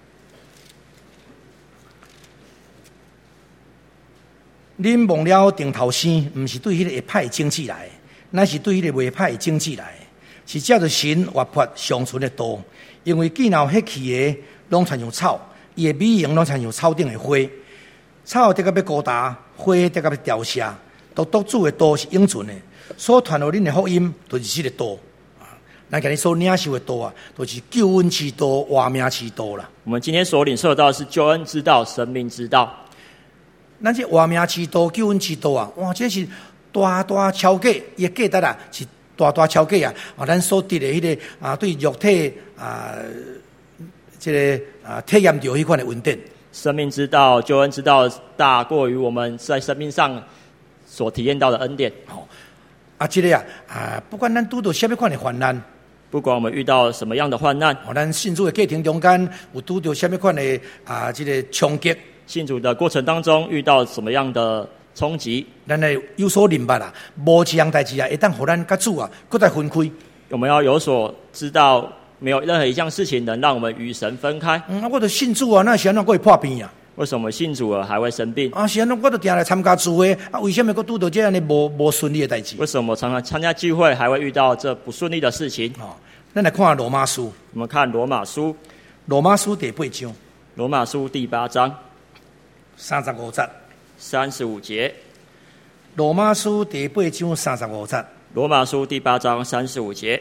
S1: 恁忘了定头生，不是对迄个会歹的经济来，乃是对迄个袂歹的经济来，是照着神活泼相存的道。因为见到迄气的，拢亲像草，伊的美形拢亲像草顶的花。草得到要高大，花得到要凋谢。独独主的道是永存的，所传予恁的福音，就是这个道。咱今日所领受的道啊，都、就是救恩之道、活命之道啦。
S3: 我们今天所领受到的是救恩之道、生命之道。
S1: 咱这活命之道、救恩之道啊，哇，这是大大超过伊的价值啊，是大大超过啊！啊，咱所得的迄、那个啊，对肉体啊，这个啊体验到迄款的稳定。
S3: 生命之道、救恩之道大过于我们在生命上所体验到的恩典。
S1: 好、哦， 啊，这个啊啊，不管咱拄到什么款的患难，
S3: 不管我们遇到什么样的患难，
S1: 哦，咱信主的过程中间有拄到什么款的啊，这个冲击，
S3: 信主的过程当中遇到什么样的冲击，
S1: 咱来有所明白啦。无一样代志啊，会当互咱甲主啊，搁再分开。
S3: 我们要有所知道，没有任何一项事情能让我们与神分开。
S1: 嗯，啊，我著信主啊，那是安怎会破病啊？
S3: 为什么信主了还会生病？
S1: 啊，是安怎我著定来参加聚会啊？为什么搁拄到这样的无无顺利的代志？
S3: 为什么常常参加聚会还会遇到这不顺利的事情？
S1: 哦，咱来看罗马书，
S3: 我们看罗马书，
S1: 罗马书第八章
S3: 罗马书第八章
S1: 三十五节，
S3: 三十五节。
S1: 罗马书第八章三十五节，
S3: 罗马书第八章三十五节。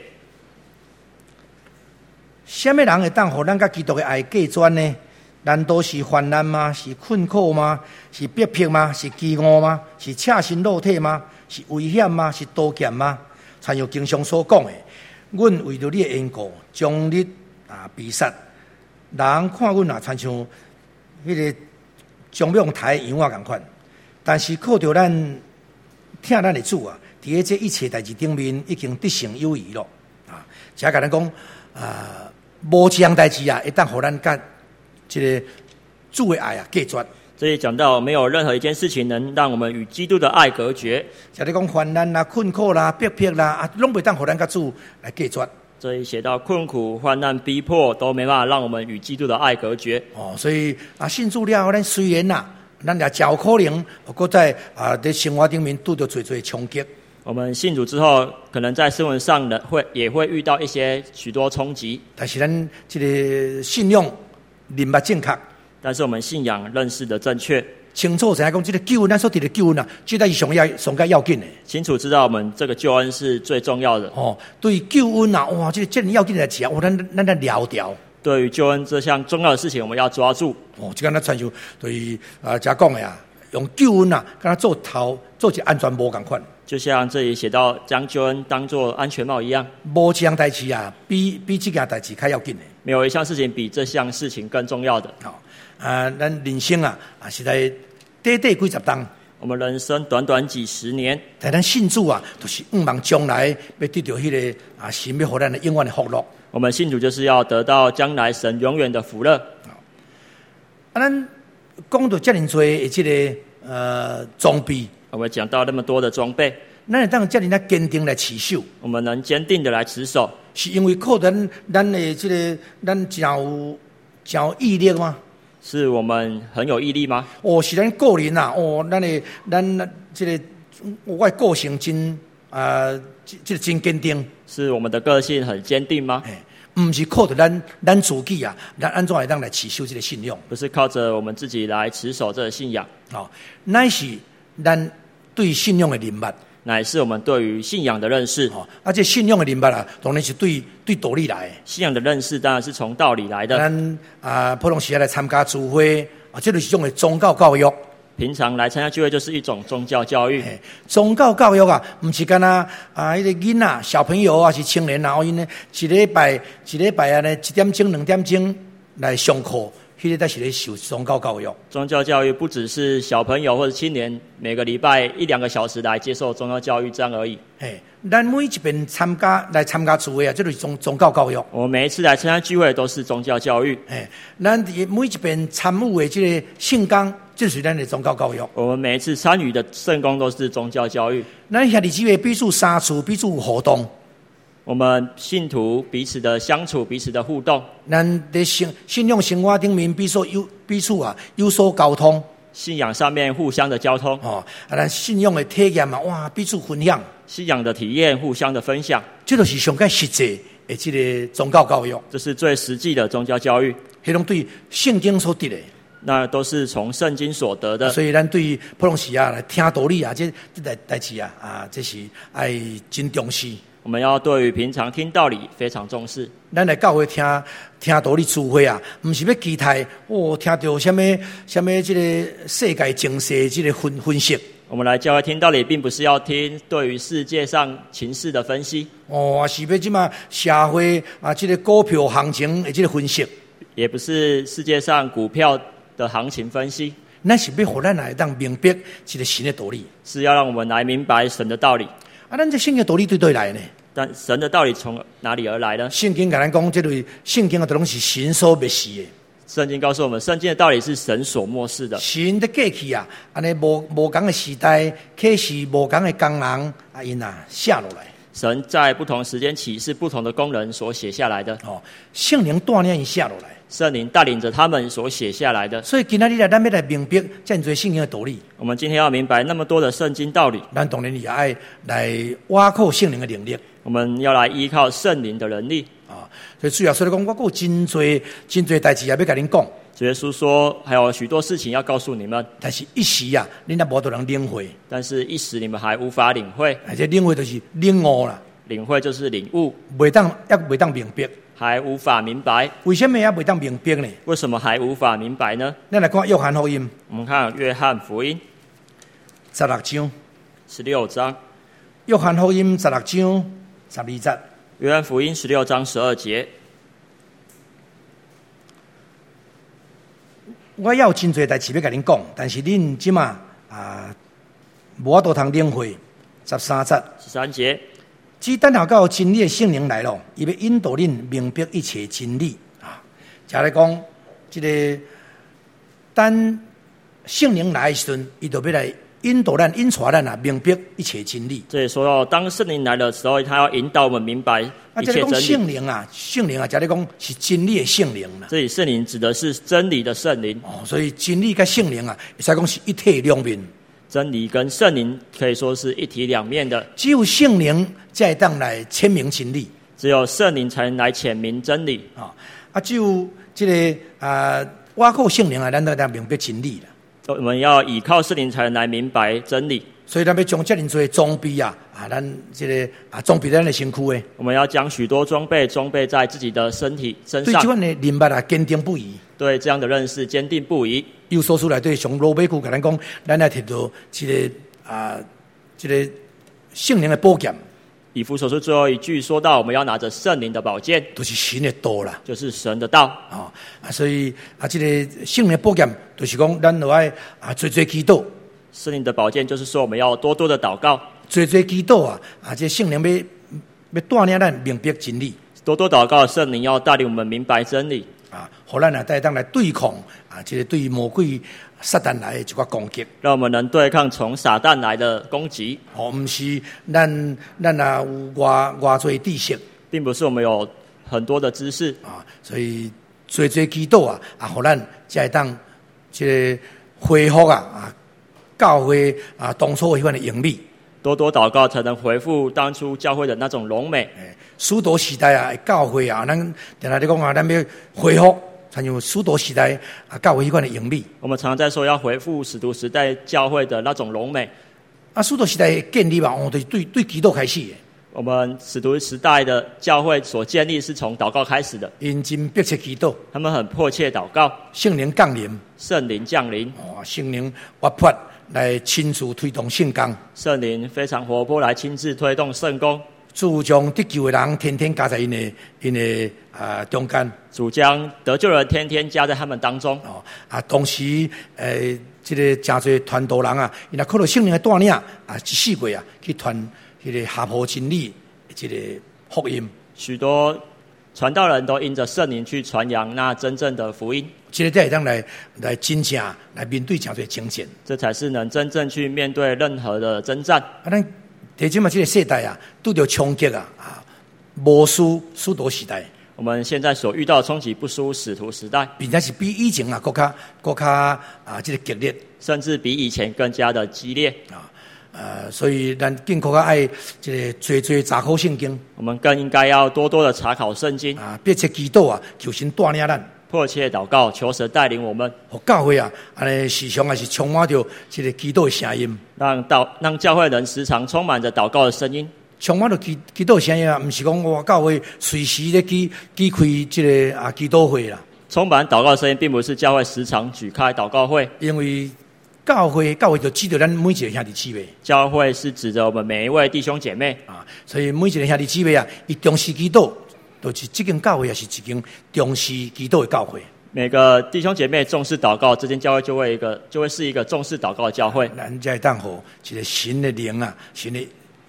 S1: 什么人会当互咱甲基督的爱隔绝呢？难道是患难吗？是困苦吗？是逼迫吗？是饥饿吗？是赤身肉体吗？是危险吗？是刀剑吗？参像经上所讲的，阮为着你的缘故，将你啊逼杀。人看阮啊，参像迄个将要用抬羊仔共款。但是靠着咱听咱的主啊，伫咧这一切代志顶面已经得胜有余咯。啊，只甲咱讲啊，无一样代志啊，会当互咱甲这个主的爱啊隔绝。
S3: 这里讲到，没有任何一件事情能让我们与基督的爱隔绝。
S1: 像你讲患难啦、困苦啦、逼迫啦，啊，拢袂当互咱甲主来隔绝。
S3: 这里写到困苦、患难、逼迫，都没办法让我们与基督的爱隔绝。
S1: 哦，所以啊，信主了后，咱虽然呐、啊，咱也真有可能，搁在啊在生活顶面拄到最最冲击。
S3: 我们信主之后，可能在生活上呢会也会遇到一些许多冲击，
S1: 但是咱这个信仰认捌正确。
S3: 但是我们信仰认识的正确，
S1: 清楚知影讲，这个救恩，咱所得的救恩啊，这才是上要上该要紧的。
S3: 清楚知道我们这个救恩是最重要的。
S1: 哦，对救恩啊，哇，这个这样要紧的事啊，我咱咱咱了掉。
S3: 对于救恩这项重要的事情，我们要抓住。
S1: 哦，这个咱传授对啊，家讲的啊，用救恩啊，跟他做头做一安全帽同款。
S3: 就像这里写到，将救恩当作安全帽一样。
S1: 无一样代志啊，比比这件代志较要紧的。
S3: 没有一项事情比这项事情更重要的。
S1: 哦，啊，咱人生啊，啊是在短短几十当。
S3: 我们人生短短几十年，
S1: 但咱信主啊，都、就是盼望将来要得到迄、那个啊，神要予咱的永远的福乐。
S3: 我们信主就是要得到将来神永远的福乐。
S1: 啊，咱讲到遮尔多的这个呃装备，
S3: 我们讲到那么多的装备，
S1: 咱会当遮尔仔坚定来持守，
S3: 我们能坚定的来持守，
S1: 是因为靠咱咱的这个咱真有真有毅力吗？
S3: 是我们很有毅力吗？
S1: 哦，是咱个人啊，哦，咱的咱这个我的个性真啊，这、呃、这个真坚定。
S3: 是我们的个性很坚定吗？
S1: 哎，不是靠着咱咱自己啊，咱安怎会当来持守这个信仰？
S3: 不是靠着我们自己来持守这个信仰，
S1: 哦，乃是咱对信仰的认捌，
S3: 乃是我们对于信仰的认识。
S1: 哦，啊，这信仰的认捌啊，当然是对对道理来的。
S3: 信仰的认识当然是从道理来的。
S1: 咱啊，普通时来参加聚会啊，这就是一种的宗教教育。
S3: 平常来参加聚会就是一种宗教教育。
S1: 宗教教育啊，不是干那啊，迄个囡仔、小朋友啊，是青年啊，因呢一礼拜一礼拜啊呢，一点钟、两点钟来上课，迄个才是咧受宗教教育。
S3: 宗教教育不只是小朋友或者青年每个礼拜一两个小时来接受宗教教育这样而已。
S1: 嘿，咱每一遍参加来参加聚会啊，这就是宗宗教教育。
S3: 我们每一次来参加聚会都是宗教教育。
S1: 嘿，咱每一遍参与的这个圣工，这就是咱的宗教教育。
S3: 我们每一次参与的圣工都是宗教教育。
S1: 咱兄弟姊妹彼此相处，彼此互动。
S3: 我们信徒彼此的相处，彼此的互动。
S1: 咱在信信仰生活顶面，彼此有彼此啊有所沟通。
S3: 信仰上面互相的交通。
S1: 哦，啊，咱信仰的体验嘛，哇，彼此分享。
S3: 信仰的体验，互相的分享，
S1: 这就是上个实际的这个宗教教育。
S3: 这是最实际的宗教教育。
S1: 迄种对圣经所得的。
S3: 那都是从圣经所得的，
S1: 所以咱对普通时啊来听道理啊，这这代代志啊啊，这是爱真重视。
S3: 我们要对于平常听道理非常重视。
S1: 咱来教会听听道理聚会啊，不是要期待哦，听到什么什么这个世界情势这个分分析。
S3: 我们来教会听道理，并不是要听对于世界上情势的分析。
S1: 哦，是要即嘛社会啊，这个股票行情的这个分析，
S3: 也不是世界上股票的行情分析，
S1: 那是要让咱来当明白这个神的道理，
S3: 是要让我们来明白神的道理。
S1: 啊， 啊，咱这圣经道理对对来呢？
S3: 但神的道理从哪里而来呢？
S1: 圣经甲咱讲，这类圣经啊，都拢是神所默示的。
S3: 圣经告诉我们，圣经的道理是神所漠视的。
S1: 神的过去啊，安尼无无同的时代，启示无同的工人啊，因啊写落来。
S3: 神在不同时间启示不同的工人所写下来的。
S1: 哦，圣灵带领因写落来。
S3: 圣灵带领着他们所写下来的。
S1: 所以今仔日来，咱要来明白这么多圣经的道理。
S3: 我们今天要明白那么多的圣经道理，
S1: 咱当然也爱来挖靠圣灵的能力。
S3: 我们要来依靠圣灵的能力。
S1: 啊，所以主要说讲，我有真多真多代志也要甲恁讲。
S3: 主耶稣说，还有许多事情要告诉你们，
S1: 但是一时啊，恁也无多人领会。
S3: 但是一时你们还无法领会。
S1: 而且领会就是领悟啦，
S3: 领会就是领悟，
S1: 未当也未当明白。
S3: 还无法明白。
S1: 为什么也未当明白呢？
S3: 为什么还无法明白呢？
S1: 咱来看约翰福音。
S3: 我们看约翰福音
S1: 十六章。
S3: 十六章。
S1: 约翰福音十六章十二节。
S3: 约翰福音十六章十二节。
S1: 我也有真多代志要甲恁讲，但是恁即马啊，无法度通领会。十三节。
S3: 十三节。
S1: 只等候到真理的圣灵来咯，伊要引导恁明白一切真理啊。就来讲，这个等圣灵来的时阵，伊就要来引导咱、引带咱啊，明白一切真理。
S3: 这里说到，当圣灵来的时候，他要引导我们明白一切真理。
S1: 圣灵啊，圣灵啊，这里讲是真理的圣灵啦。
S3: 这里圣灵指的是真理的圣灵。
S1: 哦，所以真理跟圣灵啊，会使讲是一体两面。
S3: 真理跟圣灵可以说是一体两面的。
S1: 只有圣灵才会当来阐明真理，
S3: 只有圣灵才能来阐明真理。
S1: 啊、哦，啊，只有这个啊，挖靠圣灵啊，咱才能明白真理啦。
S3: 我们要依靠圣灵才能来明白真理。
S1: 所以咱要将这么多装备啊，啊，咱这个啊装备在咱的身躯诶。
S3: 我们要将许多装备装备在自己的身体身上。
S1: 对这款的明白啊，坚定不移。
S3: 对这样的认识坚定不移。
S1: 有说出来对上罗马句甲咱讲，咱要摕到这个啊，这个圣灵的宝剑。
S3: 以弗所书最后一句说到，我们要拿着圣灵的宝剑，
S1: 就是神的道啦，
S3: 就是神的道
S1: 啊、哦、啊，所以啊，这个圣灵的宝剑，就是讲咱要爱啊，多多祈祷。
S3: 圣灵的宝剑就是说，我们要多多的祷告，
S1: 多多祈祷啊！啊，这圣灵要要带领咱明白真理，
S3: 多多祷告，圣灵要带领我们明白真理
S1: 啊，互咱啊，带当来对抗啊，这个对魔鬼撒旦来的一个攻击，
S3: 让我们能对抗从撒旦来的攻击。
S1: 哦，不是咱咱啊有外外多知识，
S3: 并不是我们有很多的知识
S1: 啊，所以多多祈祷啊，啊，互咱才会当这个恢复啊啊。教会啊，当初迄款的盈利，
S3: 多多祷告才能回复当初教会的那种荣美。
S1: 使徒时代啊，教会啊，咱定来咧讲啊，咱要恢复，参像使徒时代啊，教会迄款的盈利。
S3: 我们常常在说要回复使徒时代教会的那种荣美。
S1: 啊，使徒时代建立嘛，哦，对对对，基督开始的。
S3: 我们使徒时代的教会所建立是从祷告开始的，
S1: 因真迫切祈祷，
S3: 他们很迫切祷告，
S1: 圣灵降临，
S3: 圣灵降临，
S1: 哦，圣灵活泼来亲自推动圣工，
S3: 圣灵非常活泼来亲自推动圣工，
S1: 主将得救的人天天加在因的因的啊中间，
S3: 主将得救的人天天加在他们当中。
S1: 哦啊，同时诶，这个真侪传道人啊，因若靠着圣灵的带领啊，一四过啊去传。这个下坡真理，这个福音，
S3: 许多传道人都因着圣灵去传扬那真正的福音，
S1: 这个才会当来来真正来面对真侪征战，
S3: 这才是能真正去面对任何的征战。
S1: 啊，咱提起嘛，这个世代啊，拄着冲击啊，啊，无输使徒时代。
S3: 我们现在所遇到的冲击不输使徒时代，
S1: 并且是比以前啊，更加更加啊，这个激烈，
S3: 甚至比以前更加的激烈
S1: 啊。呃，所以咱更更加爱这个多多查考圣经。
S3: 我们更应该要多多的查考圣经
S1: 啊，迫切祈祷啊，求神带领咱，
S3: 迫切祷告，求神带领我们。
S1: 和教会啊，安尼时常也是充满着这个祈祷的声音，
S3: 让祷让教会人时常充满着祷告的声音，
S1: 充满着祈祈祷的声音啊，不是讲我教会随时咧举举开这个啊祈祷会啦。
S3: 充满祷告的声音，并不是教会时常举开祷告会，
S1: 因为教会教会就指着咱每一个兄弟姊妹，
S3: 教会是指着我们每一位弟兄姐妹
S1: 啊，所以每一个兄弟姊妹啊，伊重视祈祷，就是这间教会也是一间重视祈祷的教会。
S3: 每个弟兄姐妹重视祷告，这间教会就会一个就会是一个重视祷告的教会。
S1: 咱才会当好一个神的灵啊，神的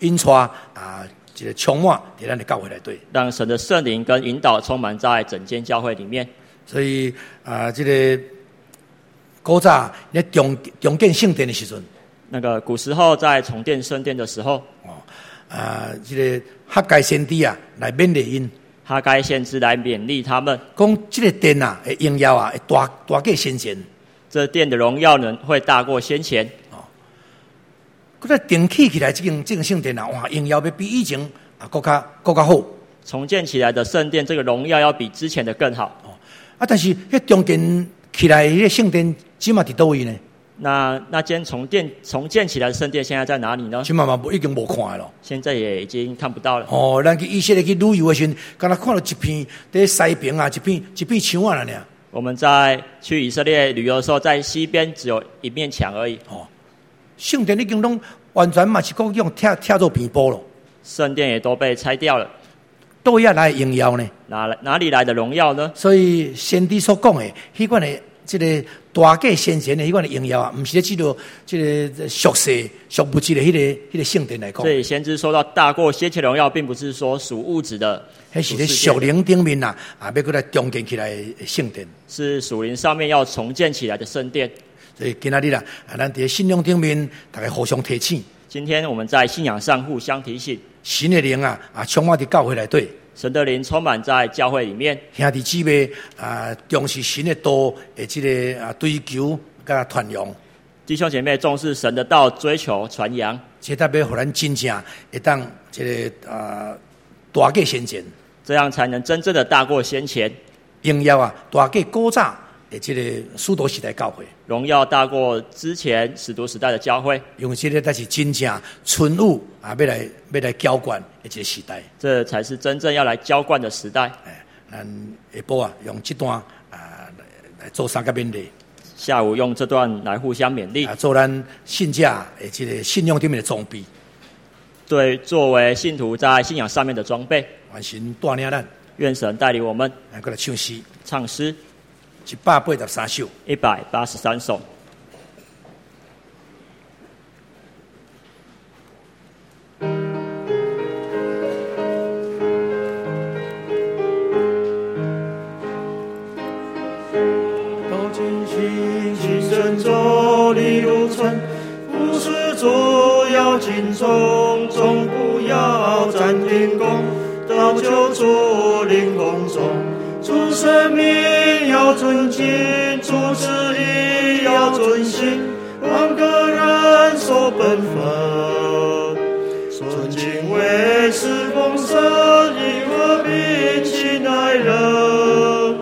S1: 引带啊，这个充满在咱的教会内底。
S3: 让神的圣灵跟引导充满在整间教会里面。
S1: 所以啊，这个古早咧重重建圣殿的时阵，
S3: 那个古时候在重建圣殿的时候，
S1: 哦啊，这个哈该先知啊来勉励因。
S3: 哈该先知来勉励他们，
S1: 讲这个殿啊，会荣耀啊，会大大过先前。
S3: 这殿的荣耀呢，会大过先前。
S1: 哦，佮再顶起起来，这间这间圣殿啊，哇，荣耀要比以前啊，更加更加好。
S3: 重建起来的圣殿，这个荣耀要比之前的更好。
S1: 哦，啊，但是迄重建起来迄个圣殿，今嘛伫倒位呢？
S3: 那那间重建重建起来的圣殿现在在哪里呢？
S1: 今嘛嘛已经无看了。
S3: 现在也已经看不到了。
S1: 哦，咱去以色列去旅游的时候，敢若看到一片在西边啊，一片一片墙啊了呢。
S3: 我们在去以色列旅游的时候，在西边只有一面墙而已。
S1: 哦，圣殿已经拢完全嘛是讲用拆拆做平铺了。
S3: 圣殿也都被拆掉了，
S1: 倒位来荣耀呢？
S3: 哪来哪里来的荣耀呢？
S1: 所以先知所讲的，迄款的这个大过先前的迄款的荣耀啊，不是咧记录这个俗世俗物质的迄、那个迄、那个圣殿来讲。
S3: 所以先知说到大过先前荣耀，并不是说属物质的，
S1: 迄是咧属灵顶面呐，啊，要过来重建起来的圣殿，
S3: 是属灵上面要重建起来的圣殿。
S1: 所以今仔日啦，啊，咱伫信仰顶面，大家互相提醒。
S3: 今天我们在信仰上互相提醒，
S1: 神的灵啊，啊，充满伫教会内底。
S3: 神的灵充满在教会里面，
S1: 兄弟姊妹啊，重视神的道的这个啊追求甲传扬。
S3: 弟兄姐妹重视神的道，追求传扬，
S1: 这代表互咱真正会当这个啊大过先前，
S3: 这样才能真正的大过先前。
S1: 荣耀啊，大过古早的这个使徒时代教会，
S3: 荣耀大过之前使徒时代的教会，
S1: 因为这个才是真正春雨啊，要来要来浇灌的这个时代。
S3: 这才是真正要来浇灌的时代。
S1: 哎，咱下晡啊，用这段啊来来做三个勉励。
S3: 下午用这段来互相勉励，
S1: 啊，做咱信家的这个信仰顶面的装备。
S3: 对，作为信徒在信仰上面的装备。
S1: 愿神带领咱，
S3: 愿神带领我们。
S1: 来过来唱诗，
S3: 唱诗
S1: 一百八十三首，
S3: 一百八十三首。
S2: 道尽心，心神走力如春，不是主要敬重，终不要暂停工，到救主灵宫中。主生命要尊敬，主旨意要遵行，让个人守本分，尊敬为是丰盛，以和平亲爱人。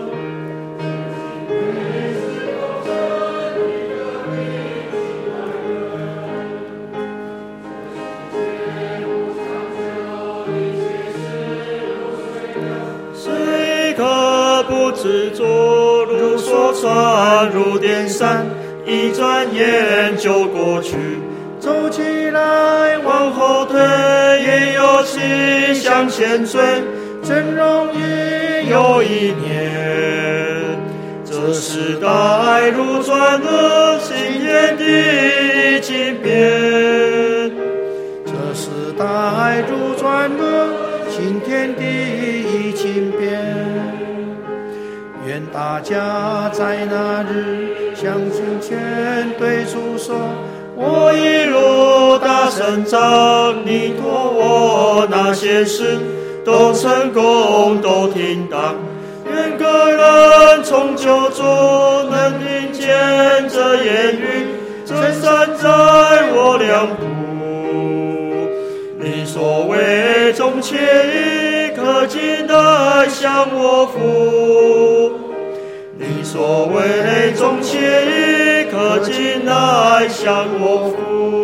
S2: 不知作如所传，如电闪，一转眼就过去。走起来往后退，也有气向前追，真容易有一年。这时代如转轮，新天地已经变。这时代如转轮，新天地已经变。愿大家在那日相信全对主说，我一路大成长，你托我那些事都成功都听当。愿个人从救主能听见这言语，真善在我两途。你所谓众切意，可尽的向我付。你所谓众切意，可尽来向我付。